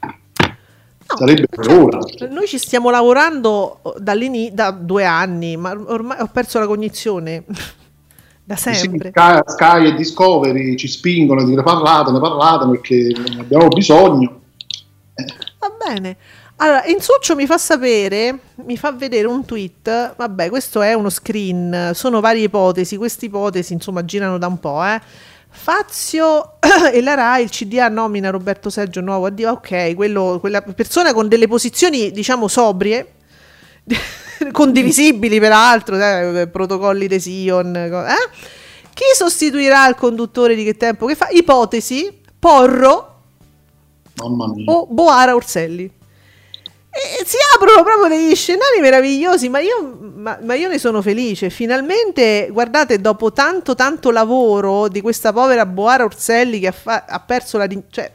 No, Sarebbe per certo, ora. noi ci stiamo lavorando dall'ini- da due anni, ma ormai ho perso la cognizione da Sì, sempre. Sky, Sky e Discovery ci spingono a dire parlatene, parlatene perché ne abbiamo bisogno. Va bene. Allora, Insuccio mi fa sapere, mi fa vedere un tweet, vabbè, questo è uno screen, sono varie ipotesi, queste ipotesi insomma girano da un po', eh. Fazio e la Rai, il C D A nomina Roberto Seggio nuovo a Diva, ok, quello, quella persona con delle posizioni diciamo sobrie, condivisibili peraltro, eh, protocolli de Sion, eh? Chi sostituirà il conduttore di Che Tempo Che Fa? Ipotesi, Porro Mamma mia. o Boara Orselli. E si aprono proprio degli scenari meravigliosi, ma io, ma, ma io ne sono felice. Finalmente, guardate, dopo tanto tanto lavoro di questa povera Boara Orselli che ha, fa- ha perso la... cioè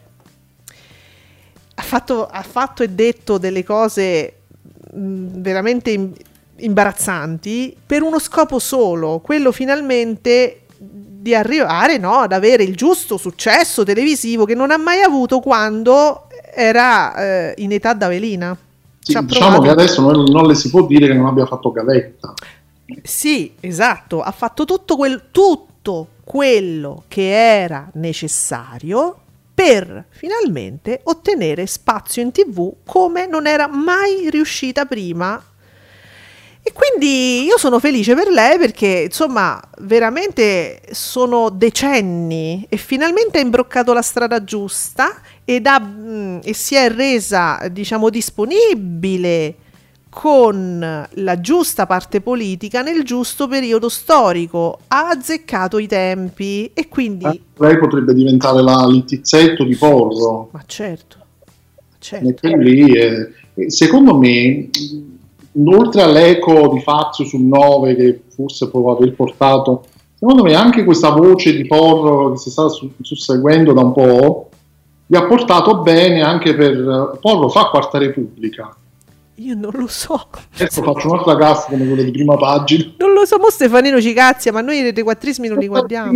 ha fatto, ha fatto e detto delle cose mh, veramente im- imbarazzanti per uno scopo solo, quello finalmente di arrivare, no, ad avere il giusto successo televisivo che non ha mai avuto quando era eh, in età da velina. Sì, Ci ha diciamo provato. che adesso non, non le si può dire che non abbia fatto gavetta. Sì, esatto, ha fatto tutto, quel, tutto quello che era necessario per finalmente ottenere spazio in tivù come non era mai riuscita prima. E quindi io sono felice per lei perché insomma veramente sono decenni e finalmente ha imbroccato la strada giusta ed ha, mh, e si è resa diciamo disponibile con la giusta parte politica nel giusto periodo storico, ha azzeccato i tempi e quindi... Eh, lei potrebbe diventare la Littizzetto di Porro. Ma certo, ma certo. Mette lì e- e secondo me, mh, oltre all'eco di Fazio sul nove che forse può aver portato, secondo me anche questa voce di Porro che si sta su- susseguendo da un po' gli ha portato bene anche per... Porro fa Quarta Repubblica. Io non lo so. Adesso faccio un'altra gaffa come quella di prima pagina. Non lo so, mo Stefanino ci cazzia, ma noi i retequattrismi non li guardiamo.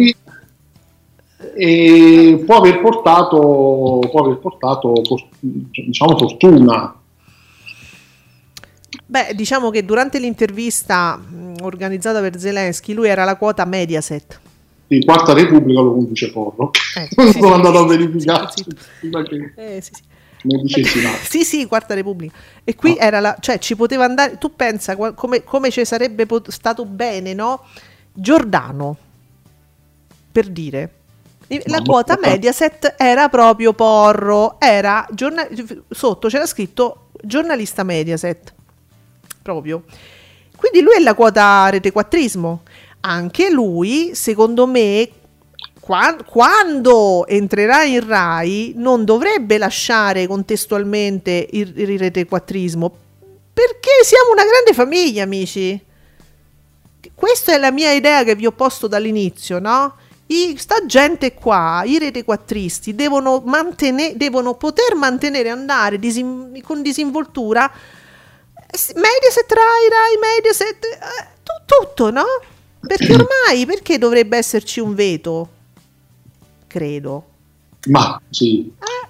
E può aver portato, può aver portato for- diciamo fortuna. Beh, diciamo che durante l'intervista mh, organizzata per Zelensky, lui era la quota Mediaset. Sì, Quarta Repubblica lo conduce Porro. Eh, non sì, sono sì, andato sì, a verificare. sì, sì. prima che Eh, sì, sì. ne dicessi un altro. Sì, sì, Quarta Repubblica. E qui Ah. era la, cioè ci poteva andare, tu pensa qua- come, come ci sarebbe pot- stato bene, no? Giordano, per dire. I- La No, quota ma- Mediaset era proprio Porro, era giorna- sotto c'era scritto giornalista Mediaset, proprio. Quindi lui è la quota retequattrismo. Anche lui, secondo me, qua- quando entrerà in Rai non dovrebbe lasciare contestualmente il, il retequattrismo, perché siamo una grande famiglia, amici. Questa è la mia idea che vi ho posto dall'inizio, no? I, sta gente qua, i retequattristi, devono, mantene- devono poter mantenere andare disin- con disinvoltura eh, Mediaset, Rai, Rai, Mediaset, eh, tu- tutto, no? Perché ormai, perché dovrebbe esserci un veto? Credo. Ma sì.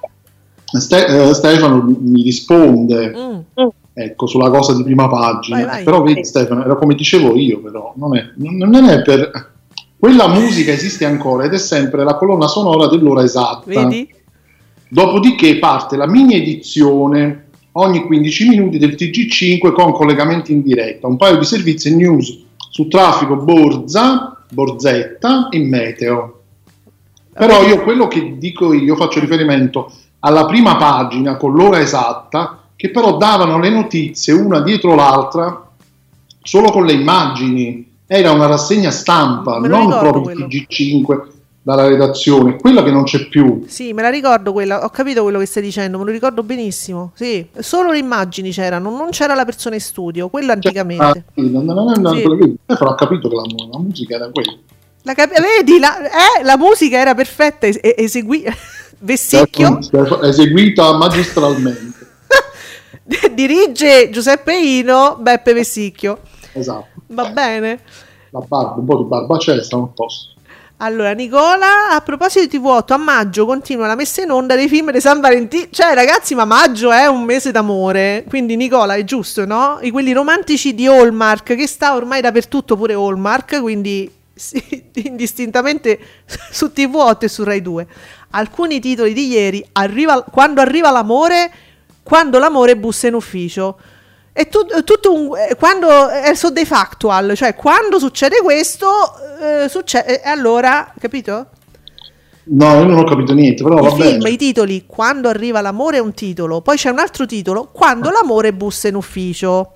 Ste- eh, Stefano mi risponde, Mm. ecco, sulla cosa di prima pagina. Vai, vai. Però vedi Stefano, era come dicevo io, però non è, non non è per... Quella musica esiste ancora ed è sempre la colonna sonora dell'ora esatta. Vedi? Dopodiché parte la mini edizione ogni quindici minuti del T G cinque con collegamenti in diretta, un paio di servizi e news su traffico, borza, borzetta e meteo. Però io quello che dico io faccio riferimento alla prima pagina con l'ora esatta, che però davano le notizie una dietro l'altra solo con le immagini. Era una rassegna stampa, Me lo non ricordo proprio il quello. T G cinque dalla redazione, quella che non c'è più. Sì, me la ricordo quella, ho capito quello che stai dicendo, me lo ricordo benissimo. Sì, solo le immagini c'erano, non c'era la persona in studio, quello anticamente. Ah, sì, non, non, non, Sì. quello che- Stefano ha capito che la, la musica era quella. La cap- vedi, la, eh, la musica era perfetta, es- eseguita. Vessicchio Eseguita magistralmente. dirige Giuseppe Ino, Beppe Vessicchio. Esatto. Va bene. La barba, un po' di barba c'è, stiamo a posto. Allora, Nicola, a proposito di T V otto, a maggio continua la messa in onda dei film di San Valentino. Cioè, ragazzi, ma maggio è un mese d'amore. Quindi, Nicola, è giusto, no? I quelli romantici di Hallmark, che sta ormai dappertutto pure Hallmark, quindi sì, indistintamente su T V otto e su Rai due. Alcuni titoli di ieri, arriva, quando arriva l'amore, quando l'amore bussa in ufficio. È tut- tutto un, eh, quando eh, sono dei factual, cioè quando succede questo, eh, succede, e allora, capito? No, io non ho capito niente, però I va film, bene. i titoli, quando arriva l'amore è un titolo, poi c'è un altro titolo, quando l'amore bussa in ufficio.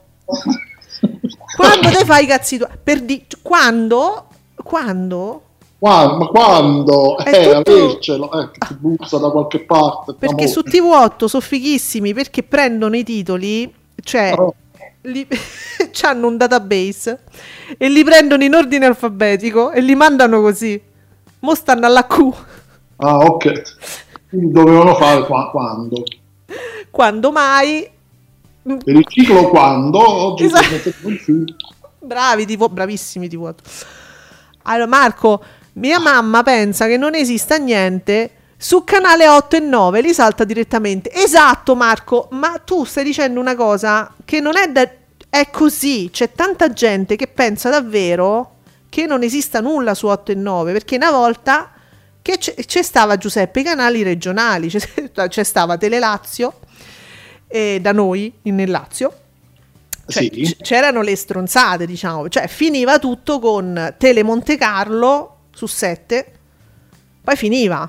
Quando te fai i cazzi tuoi, per di- quando, quando, Qua- ma quando? È Eh, tutto- avercelo, eh, che ti buzza da qualche parte. perché amore. su T V otto sono fighissimi, perché prendono i titoli, cioè Oh, li, c'hanno un database e li prendono in ordine alfabetico e li mandano così. Mo stanno alla Q. ah, ok. Quindi dovevano fare qua- quando? Quando mai? Per il ciclo quando? Oggi Esatto. si mette un film. Bravi, T V, bravissimi T V otto. Allora, Marco, mia mamma pensa che non esista niente su canale otto e nove, li salta direttamente. Esatto, Marco, ma tu stai dicendo una cosa che non è da... è così. C'è tanta gente che pensa davvero che non esista nulla su otto e nove, perché una volta che c'è, c'è stava Giuseppe i canali regionali, c'è, c'è stava Telelazio eh, da noi nel Lazio. Cioè, Sì. c- c'erano le stronzate, diciamo, cioè finiva tutto con Tele Monte Carlo su sette, poi finiva.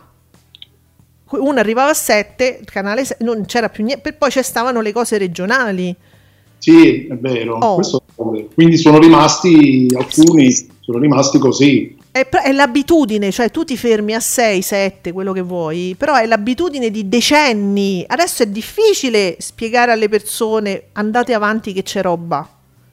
Uno arrivava a sette, il canale se- non c'era più niente, poi ci stavano le cose regionali. Sì, è vero. Oh. Questo è vero. Quindi sono rimasti, alcuni sono rimasti così. È, pr- è l'abitudine, cioè tu ti fermi a sei, sette, quello che vuoi, però è l'abitudine di decenni. Adesso è difficile spiegare alle persone andate avanti che c'è roba.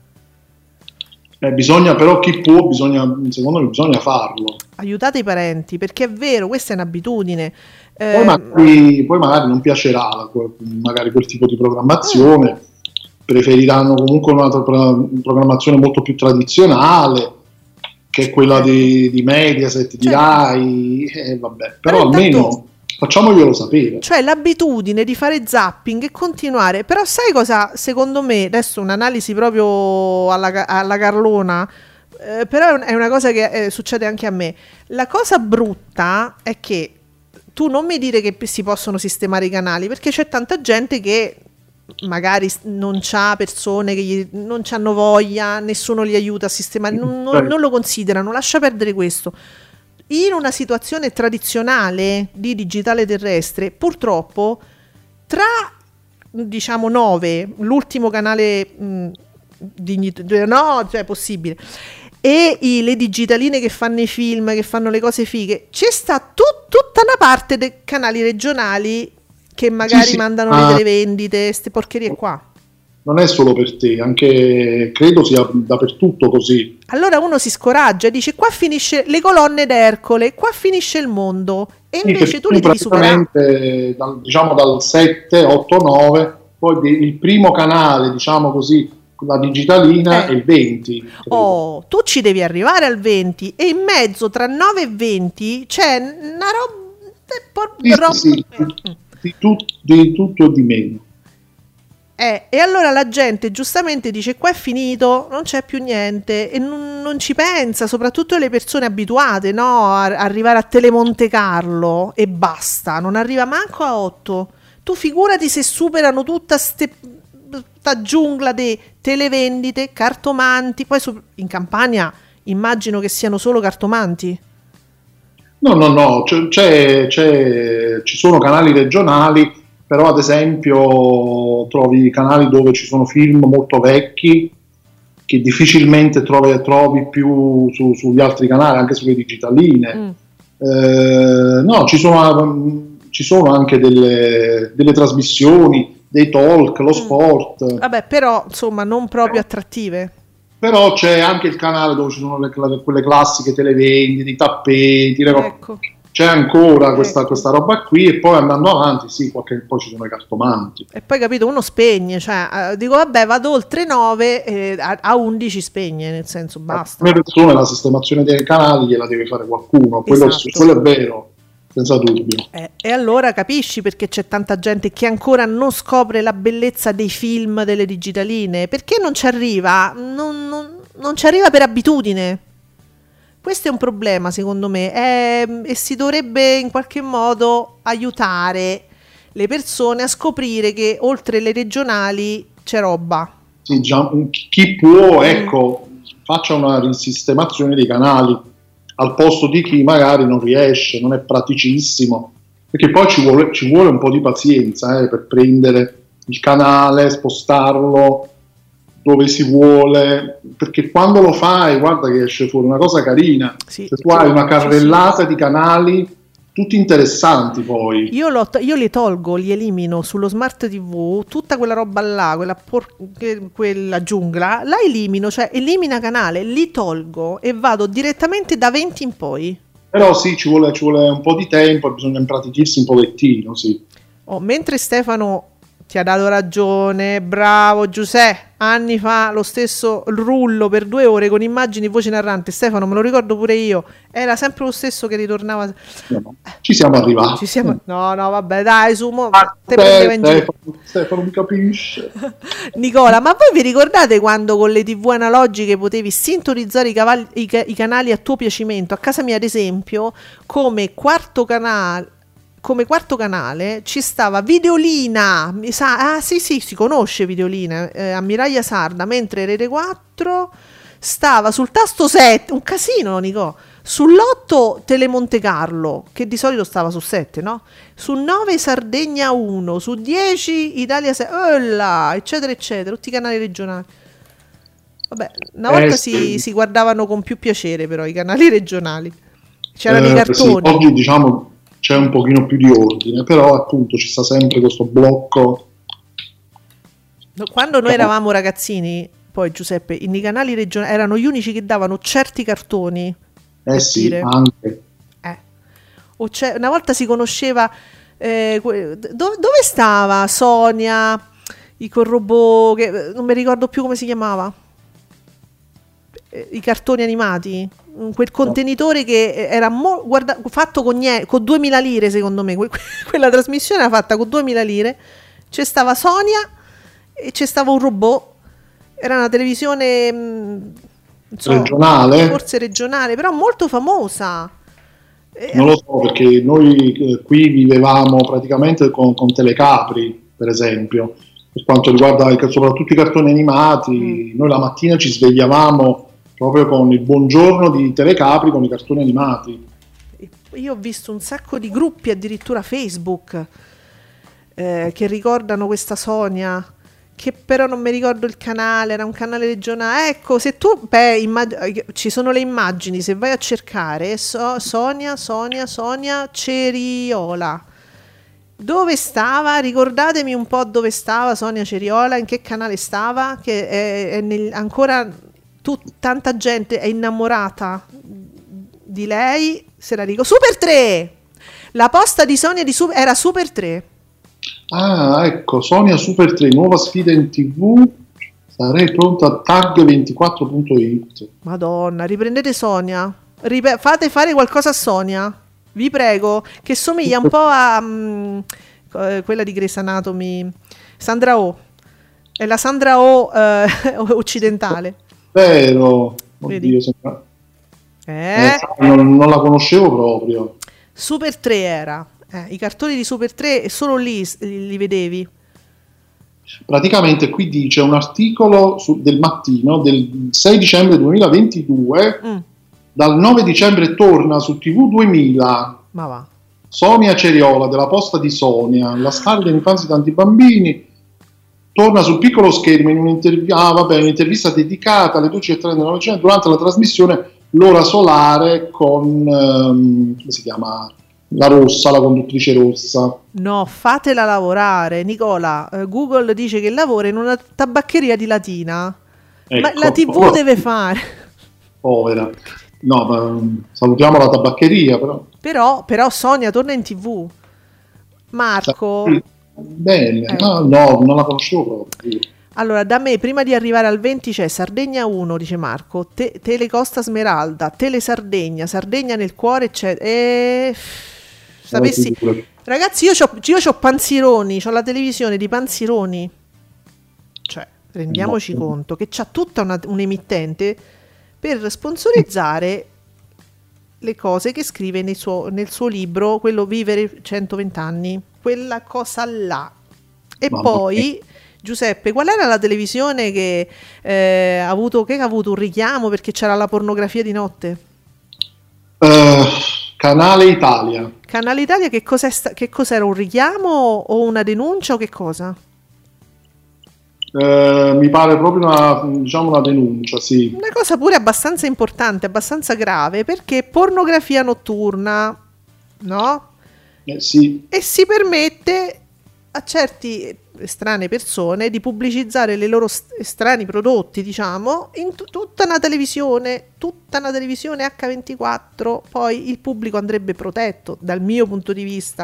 Eh, bisogna però, chi può, bisogna, secondo me bisogna farlo. Aiutate i parenti, perché è vero, questa è un'abitudine. Poi, Eh, magari, poi magari non piacerà la- magari quel tipo di programmazione, preferiranno comunque una pro- programmazione molto più tradizionale, che è quella di, di Mediaset, di Certo. Rai, eh, vabbè. Però Però intanto- almeno Facciamoglielo sapere. Cioè l'abitudine di fare zapping e continuare. Però sai cosa, secondo me, adesso un'analisi proprio alla, alla Carlona, eh, però è una cosa che eh, succede anche a me. La cosa brutta è che tu non mi dire che si possono sistemare i canali, perché c'è tanta gente che magari non c'ha persone che gli, non c'hanno voglia, nessuno li aiuta a sistemare, non, non, non lo considerano, lascia perdere questo. In una situazione tradizionale di digitale terrestre, purtroppo, tra diciamo nove, l'ultimo canale mh, dignit- no, cioè possibile, e i, le digitaline che fanno i film, che fanno le cose fighe, c'è sta tut- tutta una parte dei canali regionali che magari sì, sì, mandano ah, le televendite, queste porcherie qua. Non è solo per te, anche credo sia dappertutto così. Allora uno si scoraggia e dice qua finisce le colonne d'Ercole, qua finisce il mondo, e Sì, invece tu li devi superare. praticamente dal, diciamo dal sette, otto, nove, poi de- il primo canale, diciamo così, la digitalina Eh. è il venti. credo. Oh, tu ci devi arrivare al venti e in mezzo tra nove e venti c'è una roba... Sì, rob- sì, sì, di, tut- di tutto e di meno. Eh, e allora la gente giustamente dice qua è finito, non c'è più niente, e non, non ci pensa, soprattutto le persone abituate, no, a, a arrivare a Telemonte Carlo e basta, non arriva manco a otto. Tu figurati se superano tutta ste, sta giungla di televendite, cartomanti, poi su, in Campania immagino che siano solo cartomanti. No, no, no, c'è, c'è- c'è- ci sono canali regionali, però ad esempio trovi canali dove ci sono film molto vecchi che difficilmente trovi, trovi più su- sugli altri canali, anche sulle digitaline. Mm. Eh, no, ci sono, ci sono anche delle, delle trasmissioni, dei talk, lo sport. Vabbè, però insomma non proprio attrattive. Però c'è anche il canale dove ci sono le, le- quelle classiche televendite, i tappeti, le ro- Ecco. c'è ancora questa, Ecco. questa roba qui, e poi andando avanti, sì, qualche, poi ci sono i cartomanti. E poi capito, uno spegne, cioè eh, dico vabbè vado oltre nove, eh, a, a undici spegne, nel senso basta. Alcune persone la sistemazione dei canali gliela deve fare qualcuno, quello, Esatto. quello è vero, senza dubbio. Eh, e allora capisci perché c'è tanta gente che ancora non scopre la bellezza dei film, delle digitaline, perché non ci arriva, non, non- non ci arriva per abitudine. Questo è un problema secondo me, eh, e si dovrebbe in qualche modo aiutare le persone a scoprire che oltre le regionali c'è roba. Sì, già- chi può, ecco, faccia una risistemazione dei canali al posto di chi magari non riesce, non è praticissimo, perché poi ci vuole, ci vuole un po' di pazienza eh, per prendere il canale, spostarlo dove si vuole, perché quando lo fai, guarda che esce fuori una cosa carina. Sì. Se tu hai una carrellata di canali tutti interessanti poi. Io, lo to- io li tolgo, li elimino sullo smart tivù, tutta quella roba là, quella, por- che- quella giungla, la elimino, cioè elimina canale, li tolgo e vado direttamente da venti in poi. Però sì, ci vuole, ci vuole un po' di tempo, bisogna impratichirsi un pochettino, sì. Oh, mentre Stefano ti ha dato ragione, bravo Giuseppe, anni fa lo stesso rullo per due ore con immagini e voce narrante, Stefano me lo ricordo pure io, era sempre lo stesso che ritornava. No, no, ci siamo arrivati. Ci siamo... No, no, vabbè, dai, su, mo Ah, te prendeva in giro. Stefano, Stefano mi capisce. Nicola, ma voi vi ricordate quando con le tivù analogiche potevi sintonizzare i, cavalli- i ca- i canali a tuo piacimento? A casa mia, ad esempio, come quarto canale, come quarto canale ci stava Videolina. Mi sa, ah sì, sì, si conosce Videolina, eh, Ammiraglia Sarda, mentre Rete quattro stava sul tasto sette, un casino, Nico. Sull'otto Telemonte Carlo, che di solito stava su sette, no? Su nove Sardegna uno, su dieci Italia sei, oh là, eccetera, eccetera, tutti i canali regionali. Vabbè, una volta Eh, si, sì. si guardavano con più piacere però i canali regionali. C'erano i Eh, cartoni. sì, oggi diciamo c'è un pochino più di ordine, però appunto ci sta sempre questo blocco. No, quando noi eravamo ragazzini, poi Giuseppe, i canali regionali erano gli unici che davano certi cartoni. Eh per sì, dire. anche. Eh. O c'è- una volta si conosceva eh, que- dove, dove stava Sonia, i col robot, che non mi ricordo più come si chiamava. eh, i cartoni animati, quel contenitore che era mo- guarda, fatto con, nie- con duemila lire, secondo me. Que- quella trasmissione era fatta con duemila lire. C'è stava Sonia e c'è stava un robot. Era una televisione mh, non so, regionale, forse regionale, però molto famosa. Non lo so, perché noi eh, qui vivevamo praticamente con, con Telecapri, per esempio, per quanto riguarda i- soprattutto i cartoni animati. Noi la mattina ci svegliavamo proprio con il buongiorno di Telecapri con i cartoni animati. Io ho visto un sacco di gruppi, addirittura Facebook, eh, che ricordano questa Sonia, che però non mi ricordo il canale, era un canale regionale. Ecco, se tu, beh, immag- ci sono le immagini, se vai a cercare, so- Sonia, Sonia, Sonia Ceriola. Dove stava? Ricordatemi un po' dove stava Sonia Ceriola, in che canale stava, che è, è nel- ancora tu- tanta gente è innamorata di lei, se la dico. Super tre! La posta di Sonia di Su- era Super tre. Ah, ecco, Sonia Super tre, nuova sfida in tv, sarei pronto a tag ventiquattro punto it. Madonna, riprendete Sonia. Rip- fate fare qualcosa a Sonia, vi prego, che somiglia un po' a mm, eh, quella di Grey's Anatomy, Sandra Oh. È la Sandra Oh eh, occidentale. Vero, Vedi? oddio, sembra- Eh? eh, non, non la conoscevo proprio. Super tre era. Eh, i cartoni di Super tre e solo lì s- li vedevi. Praticamente qui dice un articolo su- del Mattino del sei dicembre duemilaventidue, Mm, dal nove dicembre torna su tivù duemila ma va. Sonia Ceriola della posta di Sonia, la star dell'infanzia di tanti bambini, torna sul piccolo schermo in un'intervi- ah, vabbè, un'intervista dedicata alle dodici e trenta durante la trasmissione L'ora solare con ehm, come si chiama? La Rossa, la conduttrice rossa. No, fatela lavorare. Nicola, eh, Google dice che lavora in una tabaccheria di Latina. Ma Ecco, la tivù povera- deve fare. Povera. No, ma, um, salutiamo la tabaccheria, però. Però, però Sonia torna in tivù. Marco, Bene, Eh. no, no, non la conoscevo proprio. allora da me prima di arrivare al venti c'è Sardegna uno, dice Marco, Te- Telecosta Smeralda, Tele Sardegna, Sardegna nel cuore c'è... E... Sapessi... Ragazzi, io c'ho, io c'ho Panzironi, c'ho la televisione di Panzironi. Cioè, rendiamoci No. conto che c'ha tutta una, un'emittente per sponsorizzare le cose che scrive nel suo, nel suo libro, quello Vivere centoventi anni, quella cosa là. E Mamma poi, Giuseppe, qual era la televisione che, eh, ha avuto, che ha avuto un richiamo perché c'era la pornografia di notte? Eh, Canale Italia. Canale Italia, che, cos'è sta- che cos'era? Un richiamo o una denuncia o che cosa? Eh, mi pare proprio una, diciamo una denuncia, sì. Una cosa pure abbastanza importante, abbastanza grave, perché pornografia notturna, no? Eh, sì. E si permette a certi strane persone di pubblicizzare le loro st- strani prodotti, diciamo, in tu- tutta una televisione, tutta una televisione acca ventiquattro. Poi il pubblico andrebbe protetto dal mio punto di vista.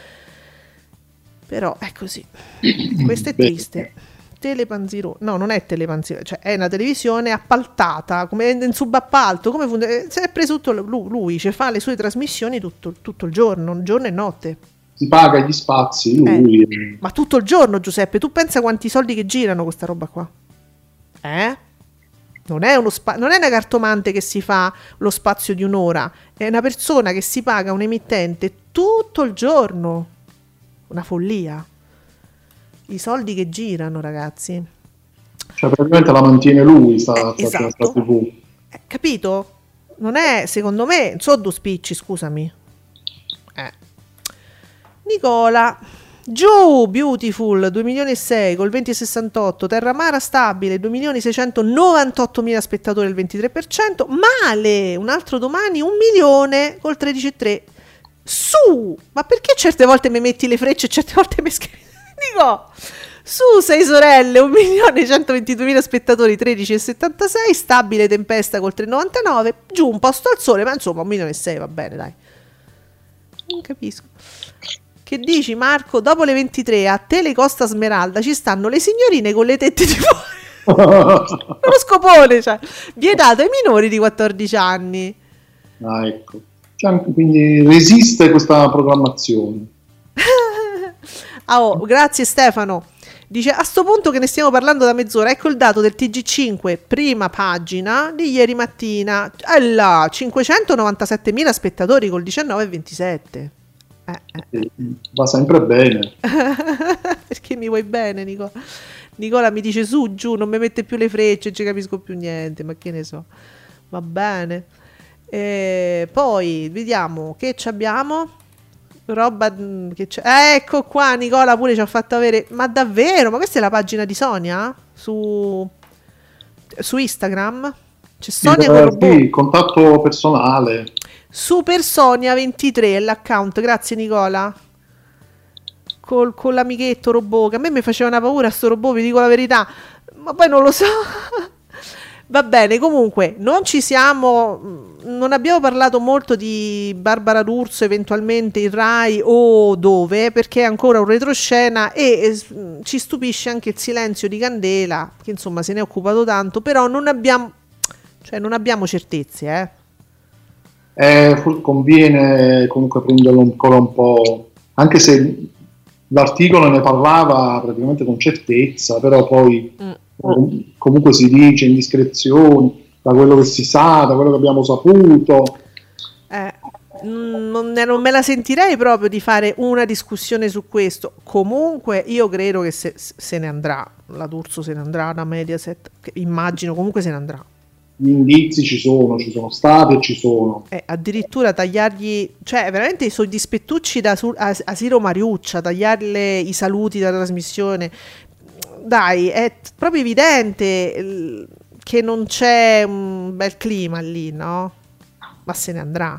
Però è così. Questo è Beh. triste. Telepanziro, no, non è Telepanziro, cioè è una televisione appaltata, come in subappalto, come fun- eh, si è preso tutto lui, lui cioè fa le sue trasmissioni tutto, tutto il giorno, giorno e notte. Si paga gli spazi, lui. Eh, ma tutto il giorno, Giuseppe, tu pensa quanti soldi che girano questa roba qua? Eh? Non è, uno spa- non è una cartomante che si fa lo spazio di un'ora, è una persona che si paga un emittente tutto il giorno. Una follia. I soldi che girano, ragazzi. Cioè praticamente la mantiene lui sta, Eh, sta- sta esatto. tivù. Eh, capito? Non è, secondo me, non so due spicci, scusami. Eh. Nicola, giù, Beautiful, due milioni e sei col venti virgola sessantotto, Terramara stabile, due milioni seicentonovantotto mila spettatori, il ventitré per cento, male, un altro domani, un milione col tredici virgola tre. Su, ma perché certe volte mi metti le frecce e certe volte mi scrivi? Dico, su sei sorelle, un milione centoventiduemila spettatori, tredici virgola settantasei, stabile Tempesta col tre virgola novantanove, giù un posto al sole, ma insomma un milione e sei va bene, dai. Non capisco. Che dici, Marco? Dopo le ventitré a Telecosta Smeralda ci stanno le signorine con le tette di fuori. Uno scopone, cioè. Vietato ai minori di quattordici anni. Ah, ecco. Cioè, quindi resiste questa programmazione. Ah, oh, grazie Stefano. Dice, a sto punto che ne stiamo parlando da mezz'ora, ecco il dato del T G cinque, prima pagina, di ieri mattina. Eh là, cinquecentonovantasettemila spettatori col diciannove virgola ventisette. Eh, eh. Va sempre bene. Perché mi vuoi bene, Nicola? Nicola mi dice su, giù, non mi mette più le frecce, non ci capisco più niente, ma che ne so. Va bene. E poi, vediamo, che ci abbiamo? Roba che c'è. Eh, ecco qua, Nicola pure ci ha fatto avere. Ma davvero? Ma questa è la pagina di Sonia? Su, su Instagram? C'è Sonia eh, con robot. Sì, contatto personale. Super Sonia ventitré è l'account, grazie Nicola. Col, con l'amichetto robot, che a me mi faceva una paura sto robot, vi dico la verità. Ma poi non lo so. Va bene, comunque non ci siamo, non abbiamo parlato molto di Barbara D'Urso eventualmente in Rai o dove, perché è ancora un retroscena e eh, ci stupisce anche il silenzio di Candela, che insomma se ne è occupato tanto, però non abbiamo, cioè non abbiamo certezze, eh. Eh, conviene comunque prenderlo ancora un po', anche se l'articolo ne parlava praticamente con certezza, però poi... Mm. Comunque si dice indiscrezioni, da quello che si sa, da quello che abbiamo saputo. Eh, non, non me la sentirei proprio di fare una discussione su questo. Comunque io credo che se, se ne andrà, la D'Urso se ne andrà da Mediaset, immagino comunque se ne andrà. Gli indizi ci sono, ci sono stati e ci sono. Eh, addirittura tagliargli, cioè veramente sono gli dispettucci da a, a Siro Mariuccia, tagliarle i saluti dalla trasmissione. Dai, è proprio evidente che non c'è un bel clima lì, no? Ma se ne andrà.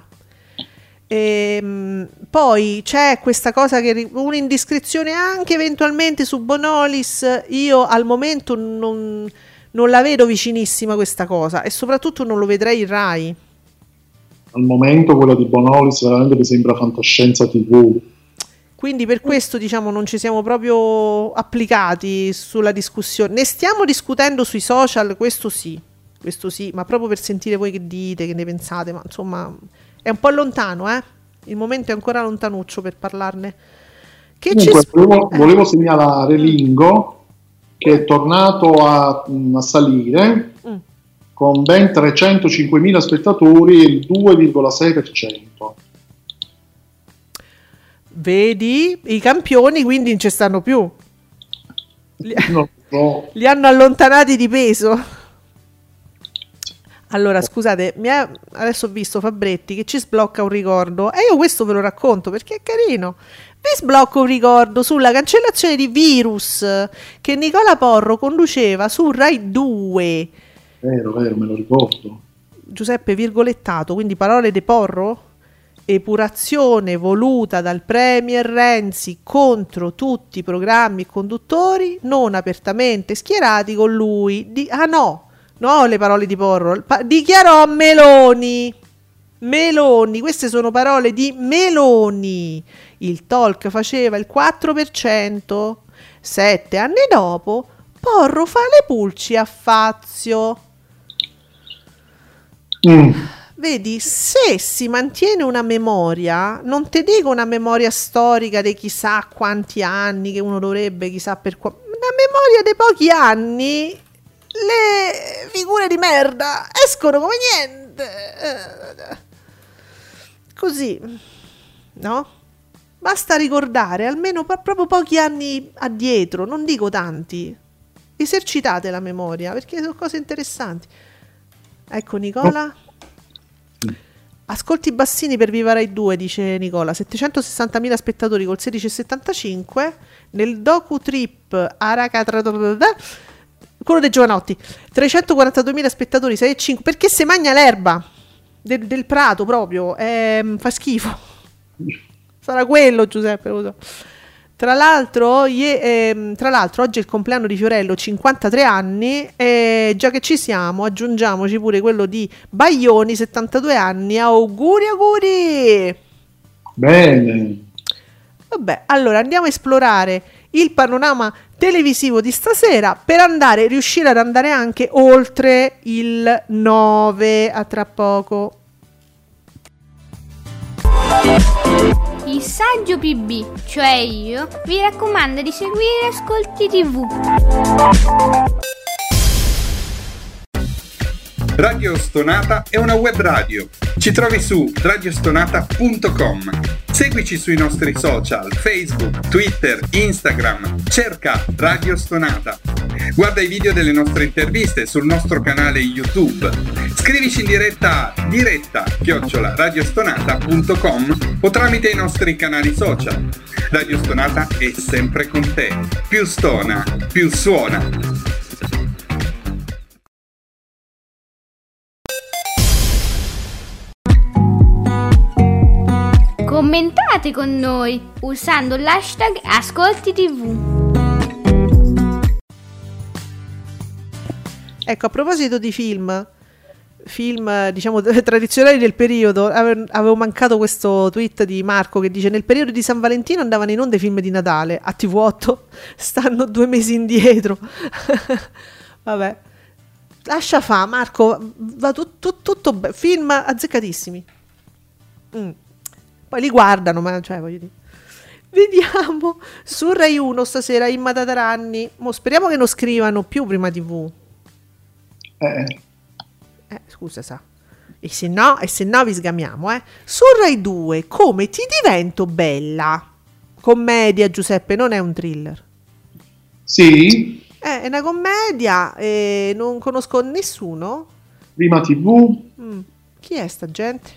E, poi c'è questa cosa che un'indiscrezione anche eventualmente su Bonolis. Io al momento non, non la vedo vicinissima questa cosa e soprattutto non lo vedrei in Rai. Al momento quello di Bonolis veramente mi sembra fantascienza tivù. Quindi per questo diciamo non ci siamo proprio applicati sulla discussione. Ne stiamo discutendo sui social, questo sì, questo sì, ma proprio per sentire voi che dite, che ne pensate, ma insomma è un po' lontano, eh? Il momento è ancora lontanuccio per parlarne. Che Comunque, ci... volevo, volevo segnalare Lingo che è tornato a, a salire mm. con ben trecentocinquemila spettatori e il due virgola sei per cento. Vedi, i campioni quindi non ci stanno più. Li, no, no. li hanno allontanati di peso. Allora, scusate, mi ha, adesso ho visto Fabretti che ci sblocca un ricordo e io questo ve lo racconto perché è carino. Vi sblocco un ricordo sulla cancellazione di Virus che Nicola Porro conduceva su Rai due. Vero, vero, me lo ricordo. Giuseppe virgolettato, quindi parole de Porro? Epurazione voluta dal premier Renzi contro tutti i programmi e conduttori non apertamente schierati con lui. Di, ah no, no le parole di Porro, pa- dichiarò Meloni. Meloni, queste sono parole di Meloni. Il talk faceva il quattro per cento. Sette anni dopo, Porro fa le pulci a Fazio. Mm. Vedi, se si mantiene una memoria, non ti dico una memoria storica di chissà quanti anni che uno dovrebbe, chissà per qua, una memoria di pochi anni, le figure di merda escono come niente. Così, no? Basta ricordare almeno po- proprio pochi anni addietro, non dico tanti. Esercitate la memoria, perché sono cose interessanti. Ecco Nicola. Ascolti bassini per Viva Rai due, dice Nicola, settecentosessantamila spettatori col sedici virgola settantacinque, nel docu-trip Aracatra, quello dei Giovanotti, trecentoquarantaduemila spettatori, sei virgola cinque, perché se magna l'erba del, del prato proprio, eh, fa schifo. Sarà quello Giuseppe, lo so. Tra l'altro, ie, eh, tra l'altro oggi è il compleanno di Fiorello, cinquantatré anni, e già che ci siamo aggiungiamoci pure quello di Baglioni, settantadue anni, auguri auguri! Bene! Vabbè, allora andiamo a esplorare il panorama televisivo di stasera per andare, riuscire ad andare anche oltre il nove. A tra poco. Il saggio P B, cioè io, vi raccomanda di seguire Ascolti tivù. Radio Stonata è una web radio. Ci trovi su radiostonata punto com. Seguici sui nostri social, Facebook, Twitter, Instagram. Cerca Radio Stonata. Guarda i video delle nostre interviste sul nostro canale YouTube. Scrivici in diretta a diretta chiocciola radiostonata punto com o tramite i nostri canali social. Radio Stonata è sempre con te. Più stona, più suona. Commentate con noi usando l'hashtag Ascolti tivù. Ecco, a proposito di film, film diciamo tradizionali del periodo, ave- avevo mancato questo tweet di Marco che dice: nel periodo di San Valentino andavano in onda i film di Natale, a T V otto stanno due mesi indietro. Vabbè, lascia fa, Marco, va tu- tu- tutto be- film azzeccatissimi. Mm. Poi li guardano, ma cioè voglio dire. Vediamo su Rai uno stasera Imma Tataranni. Mo speriamo che non scrivano più Prima tivù. Eh. Eh, scusa, sa. E se no, e se no vi sgamiamo, eh. Su Rai due, Come ti divento bella. Commedia, Giuseppe, non è un thriller. Sì. Eh, è una commedia e non conosco nessuno. Prima tivù. Mm. Chi è sta gente?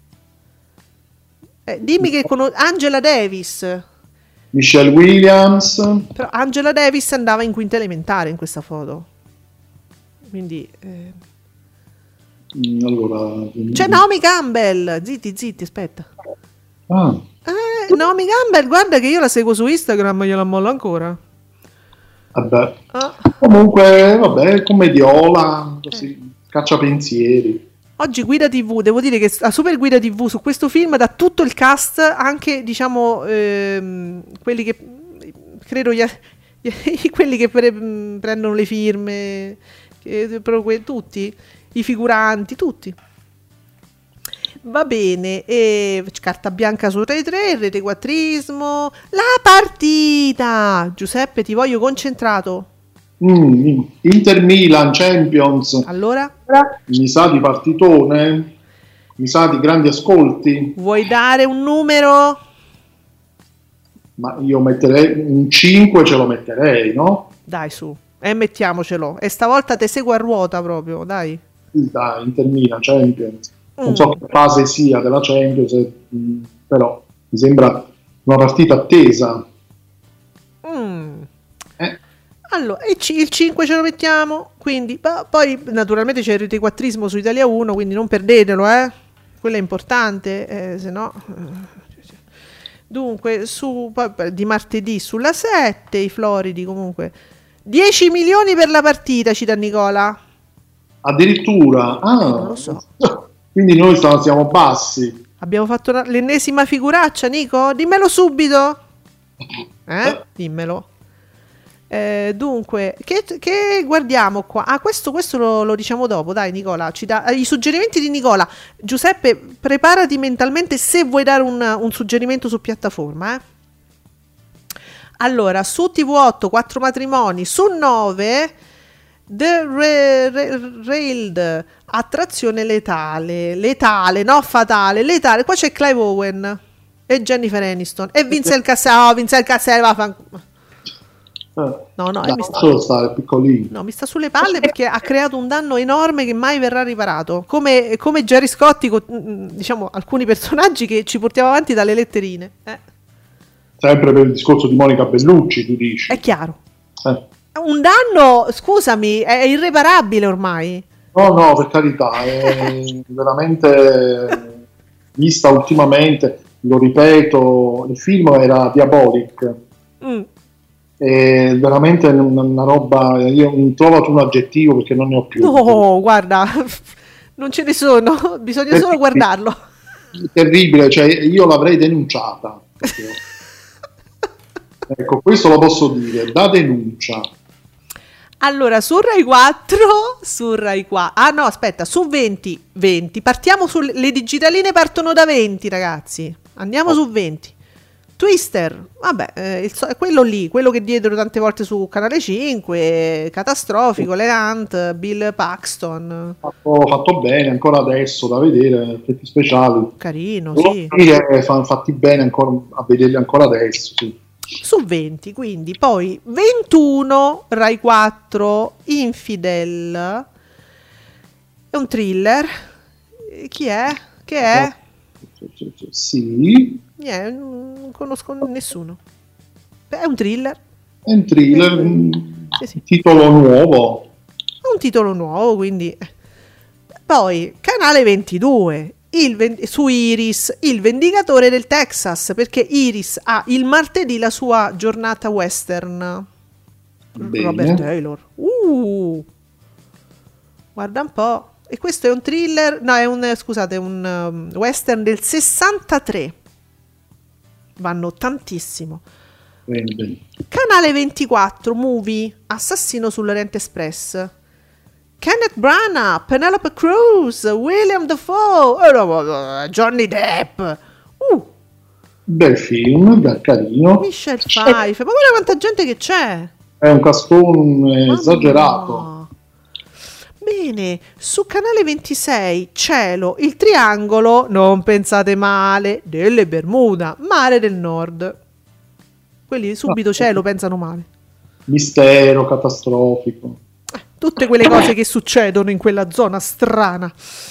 Eh, dimmi che con Angela Davis. Michelle Williams. Però Angela Davis andava in quinta elementare in questa foto. Quindi eh. Mm, allora. C'è Naomi Campbell. Zitti, zitti, aspetta. Ah. Eh, Naomi Campbell, guarda che io la seguo su Instagram, gliela mollo ancora. Vabbè. Ah. Comunque, vabbè, commediola, così, cacciapensieri. Oggi Guida tivù, devo dire che la Super Guida tivù su questo film dà tutto il cast, anche diciamo ehm, quelli che credo gli, gli, quelli che pre, prendono le firme, che, però que, tutti i figuranti, tutti. Va bene, e carta bianca su Rai tre, Rete quattrismo, la partita. Giuseppe, ti voglio concentrato. Mm, Inter Milan Champions. Allora? Mi sa di partitone, mi sa di grandi ascolti. Vuoi dare un numero? Ma io metterei un cinque, ce lo metterei, no? Dai, su, e mettiamocelo. E stavolta te seguo a ruota proprio, dai. Sì, dai, Inter Milan Champions. Non Mm. so che fase sia della Champions, mh, però mi sembra una partita attesa. Mm. Eh. Allora, e ci- il cinque ce lo mettiamo, quindi pa- poi naturalmente c'è il Rete quattrismo su Italia uno, quindi non perdetelo, eh. Quello è importante, eh, se no... Dunque, su, poi, di martedì sulla sette, i Floridi comunque. dieci milioni per la partita, ci dà Nicola. Addirittura, ah, Non lo so. quindi noi sta- siamo bassi. Abbiamo fatto una- l'ennesima figuraccia, Nico? Dimmelo subito. Eh? Dimmelo. Eh, dunque, che, che guardiamo qua? Ah, questo, questo lo, lo diciamo dopo, dai Nicola, ci dà i suggerimenti di Nicola. Giuseppe, preparati mentalmente se vuoi dare un, un suggerimento su piattaforma, eh. Allora, su T V otto, quattro matrimoni, su nove, The Ra- Ra- Railed, attrazione letale, letale, no fatale, letale. Qua c'è Clive Owen e Jennifer Aniston e Vincent Cassel, oh, Vincent Cassel, va fan... Eh, No, no, eh, mi sta... solo stare piccolino. No, mi sta sulle palle perché ha creato un danno enorme che mai verrà riparato. Come, come Gerry Scotti, con, mm, diciamo, alcuni personaggi che ci portiamo avanti dalle letterine. Eh, Sempre per il discorso di Monica Bellucci, tu dici. è chiaro. Eh. Un danno, scusami, è irreparabile ormai. No, no, per carità, è veramente vista ultimamente, lo ripeto, il film era Diabolic. Mm. È veramente una, una roba, io non trovo un aggettivo perché non ne ho più. No, guarda, non ce ne sono, bisogna solo guardarlo. Terribile, cioè io l'avrei denunciata. Perché Ecco, questo lo posso dire, da denuncia. Allora, su Rai quattro, su Rai quattro, ah no, aspetta, su venti, venti, partiamo sulle le digitaline partono da venti, ragazzi, andiamo oh. su venti. Twister, vabbè, eh, il so- quello lì, quello che diedero tante volte su Canale cinque, catastrofico, Le Hunt, Bill Paxton. Fatto, fatto bene, ancora adesso da vedere, effetti speciali. Carino, Devo sì. dire, fanno fatti bene ancora, a vederli ancora adesso, sì. Su venti, quindi poi ventuno, Rai quattro, Infidel, è un thriller. Chi è? Che è? Sì. Yeah, non conosco nessuno. È un thriller. È un thriller, un sì, sì. titolo nuovo. È un titolo nuovo, quindi. Poi, Canale ventidue, il, su Iris, il Vendicatore del Texas, perché Iris ha il martedì la sua giornata western. Bene. Robert Taylor. Uh, guarda un po'. E questo è un thriller, no, è un, scusate, un um, western del sessantatré. Vanno tantissimo. Bene, bene. Canale ventiquattro, Movie, Assassino sull'Oriente Express. Kenneth Branagh, Penelope Cruz, William Dafoe, oh, Johnny Depp. Uh. Bel film, bel carino. Michelle Pfeiffer, ma guarda quanta gente che c'è. È un castone esagerato. Bene, su Canale ventisei, Cielo, il triangolo, non pensate male, delle Bermuda, Mare del Nord. Quelli subito cielo pensano male. Mistero, catastrofico. Eh, tutte quelle cose che succedono in quella zona strana.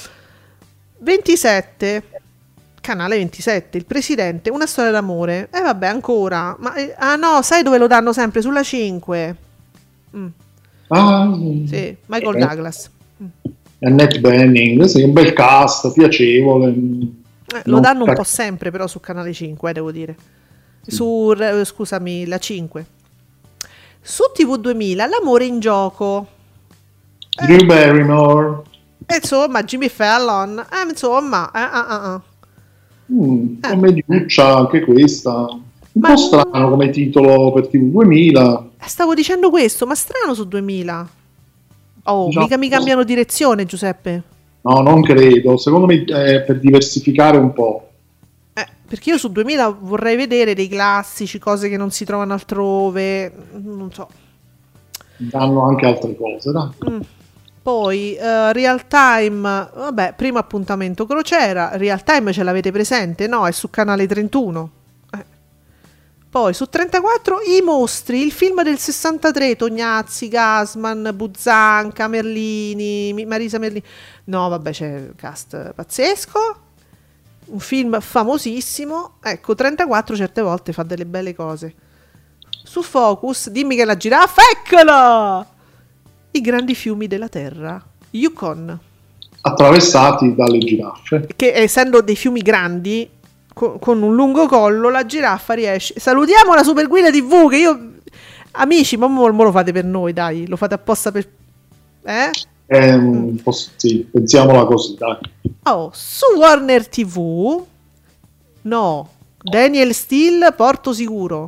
ventisette, Canale ventisette, il presidente, una storia d'amore. E eh, vabbè, ancora. Ma, eh, ah no, sai dove lo danno sempre? Sulla cinque. Mm. Ah, sì, Michael eh. Douglas. Annette Bening, sì, un bel cast, piacevole. Eh, lo danno un po' sempre però su Canale cinque, eh, devo dire. Su, eh, scusami, la cinque. Su T V duemila, L'amore in gioco. Eh, Drew Barrymore. eh, insomma, Jimmy Fallon. Eh, insomma, eh, ah, ah. Mm, Eh. Commediuccia anche questa. Un Ma- po' strano come titolo per T V duemila. Eh, Stavo dicendo questo, ma strano su duemila. Oh, Diciamo- mica mi cambiano direzione, Giuseppe. No, non credo. Secondo me è per diversificare un po'. Eh, perché io su duemila vorrei vedere dei classici, cose che non si trovano altrove, non so. Danno anche altre cose, dai. Mm. Poi eh, Real Time, vabbè, primo appuntamento crociera. Real Time ce l'avete presente? No, è su Canale trentuno. Eh. Poi su trentaquattro I mostri, il film del sessantatré, Tognazzi, Gasman, Buzzanca, Merlini, Mi- Marisa Merlini. No, vabbè, c'è il cast pazzesco. Un film famosissimo. Ecco, trentaquattro certe volte fa delle belle cose. Su Focus, dimmi che la giraffa, eccola! I grandi fiumi della terra, Yukon, Attraversati dalle giraffe. che essendo dei fiumi grandi, co- con un lungo collo, la giraffa riesce. Salutiamo la Super Guida T V, che io... Amici, ma mo, mo lo fate per noi, dai, lo fate apposta per... Eh? È un po' sì, pensiamola così, dai. Oh, su Warner T V, no, Daniel Steele, Porto Sicuro.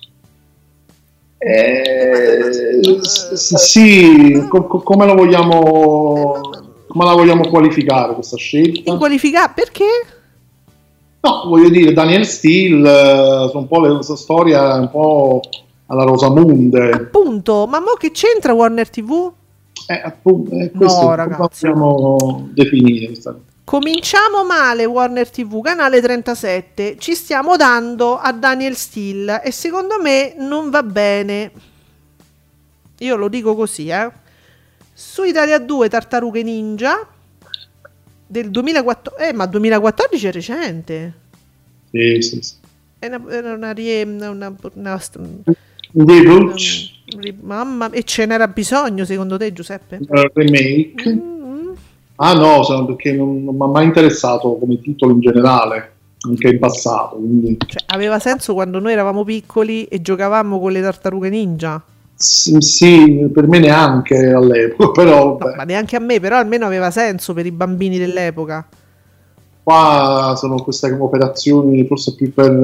Eh, s- sì, co- co- come lo vogliamo, come la vogliamo qualificare questa scelta? Inqualificabile, perché? No, voglio dire, Daniel Steele, eh, sono un po' le questa storia un po' alla Rosamunde. Appunto, ma mo che c'entra Warner T V? Eh, appunto, eh, questo No, come ragazzi. possiamo definire questa- Cominciamo male Warner T V, canale trentasette, ci stiamo dando a Daniel Steele e secondo me non va bene. Io lo dico così, eh. Su Italia due Tartarughe Ninja del duemilaquattordici, eh ma duemilaquattordici è recente. Sì, sì, sì. È una, è una, rie- una, una, una- Un reboot, una- mamma, e ce n'era bisogno secondo te, Giuseppe? un remake. Mm. Ah no, sono- perché non, non mi ha mai interessato come titolo in generale, anche in passato. Quindi Cioè, aveva senso quando noi eravamo piccoli e giocavamo con le tartarughe ninja. sì, sì, per me neanche all'epoca, però No, vabbè. ma neanche a me, però almeno aveva senso per i bambini dell'epoca. Qua sono queste operazioni forse più per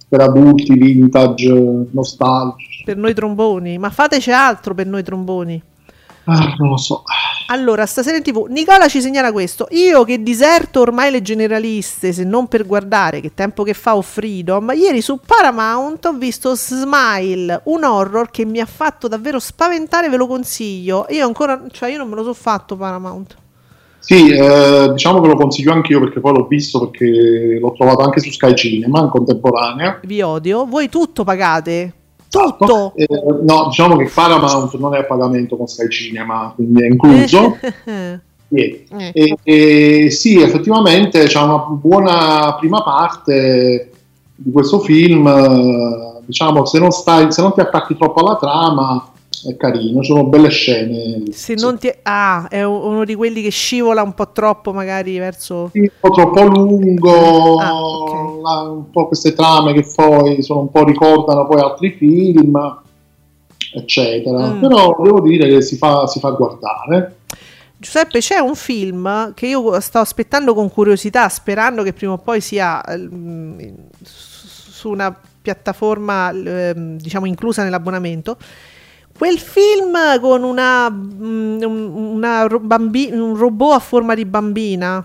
per adulti, vintage, nostalgici. Per noi tromboni, ma fateci altro per noi tromboni. Ah, non lo so. Allora, stasera in tv Nicola ci segnala questo: io che diserto ormai le generaliste se non per guardare Che tempo che fa o Freedom, ieri su Paramount ho visto Smile, un horror che mi ha fatto davvero spaventare, ve lo consiglio. Io ancora, cioè io non me lo so fatto Paramount. Sì, eh, diciamo che lo consiglio anch'io perché poi l'ho visto, perché l'ho trovato anche su Sky Cinema in contemporanea. Vi odio, voi tutto pagate? Tutto? Eh, no, diciamo che Paramount non è a pagamento con Sky Cinema, quindi è incluso. Yeah. E, e sì, effettivamente c'è una buona prima parte di questo film, diciamo, se non stai, se non ti attacchi troppo alla trama è carino, sono belle scene. Se non ti... Ah, è uno di quelli che scivola un po' troppo magari verso... Sì, un po' troppo lungo, ah, okay. la, un po' queste trame che poi sono un po' ricordano poi altri film, eccetera. Mm. Però devo dire che si fa, si fa guardare. Giuseppe, c'è un film che io sto aspettando con curiosità, sperando che prima o poi sia eh, su una piattaforma eh, diciamo inclusa nell'abbonamento. Quel film con una, una bambi- un robot a forma di bambina,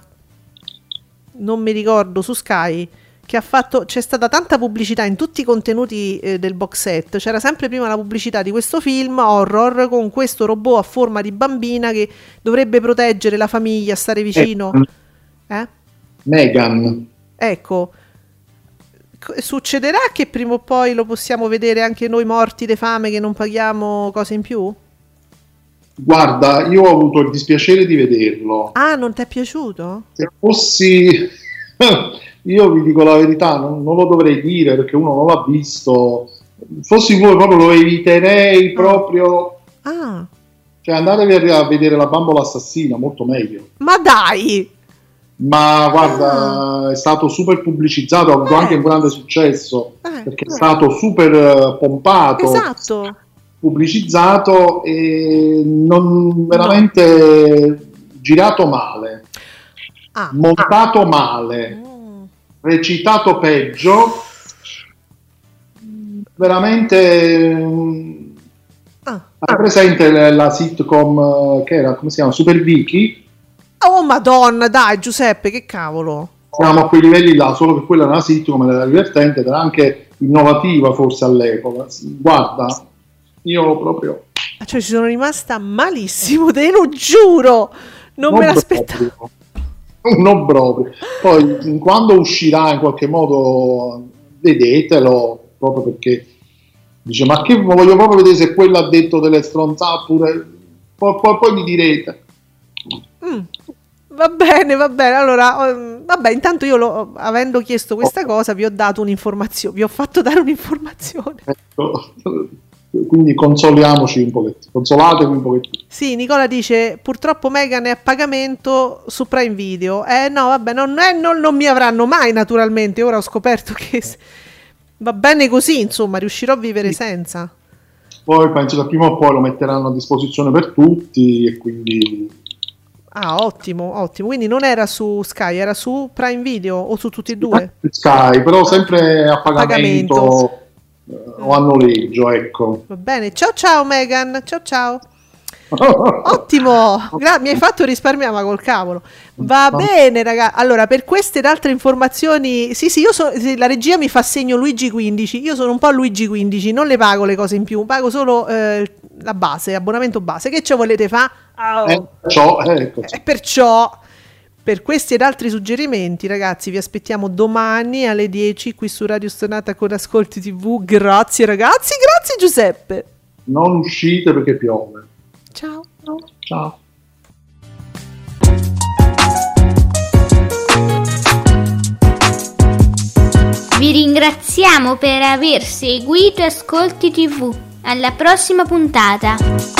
non mi ricordo, su Sky, che ha fatto, c'è stata tanta pubblicità in tutti i contenuti eh, del box set, c'era sempre prima la pubblicità di questo film horror con questo robot a forma di bambina che dovrebbe proteggere la famiglia, stare vicino. Eh? Megan. Ecco. Succederà che prima o poi lo possiamo vedere anche noi morti di fame che non paghiamo cose in più? Guarda, io ho avuto il dispiacere di vederlo. Ah, non ti è piaciuto? Se fossi... io vi dico la verità, non, non lo dovrei dire perché uno non l'ha visto. Fossi voi proprio lo eviterei proprio. Ah. Cioè andatevi a vedere La bambola assassina, molto meglio. Ma dai! Ma guarda, ah. è stato super pubblicizzato, ha avuto eh. anche un grande successo eh. perché è stato super pompato, esatto. pubblicizzato e non veramente no. girato male, ah. montato ah. male, mm. recitato peggio, veramente. Ah. Hai presente la, la sitcom che era, come si chiama, Super Vicky? Oh madonna, dai Giuseppe, che cavolo. Siamo a quei livelli là, solo che quella era una sitcom, era divertente ed era anche innovativa forse all'epoca. Guarda, io proprio... Cioè ci sono rimasta malissimo, te lo giuro, non, non me l'aspettavo. Non proprio. Poi quando uscirà in qualche modo vedetelo, proprio perché dice ma che voglio proprio vedere se quello ha detto delle stronzate pure, poi, poi, poi mi direte. Mm. Va bene, va bene. Allora, um, vabbè, intanto io lo, avendo chiesto questa cosa, vi ho dato un'informazione, vi ho fatto dare un'informazione. Ecco. Quindi consoliamoci un pochettino, consolatevi un pochettino. Sì, Nicola dice purtroppo Megan è a pagamento su Prime Video. Eh no, vabbè, non, è, non, non mi avranno mai naturalmente. Ora ho scoperto che va bene così, insomma, riuscirò a vivere sì. senza. Poi penso che prima o poi lo metteranno a disposizione per tutti e quindi... Ah, ottimo, ottimo. Quindi non era su Sky, era su Prime Video o su tutti e due? Sky, però sempre a pagamento, pagamento. Eh, o a noleggio, ecco. Va bene. Ciao ciao Megan, ciao ciao. Ottimo, Gra- mi hai fatto risparmiare, ma col cavolo. Va bene, ragazzi. Allora, per queste ed altre informazioni, sì, sì, io so, sì, la regia mi fa segno Luigi quindici. Io sono un po' Luigi quindici, non le pago le cose in più, pago solo eh, la base, abbonamento base. Che ce volete fa? Oh. Eh, perciò, ecco. E perciò, per questi ed altri suggerimenti, ragazzi, vi aspettiamo domani alle dieci qui su Radio Stonata con Ascolti tivù. Grazie, ragazzi, grazie Giuseppe. Non uscite perché piove. Ciao. Ciao. Vi ringraziamo per aver seguito Ascolti tivù. Alla prossima puntata.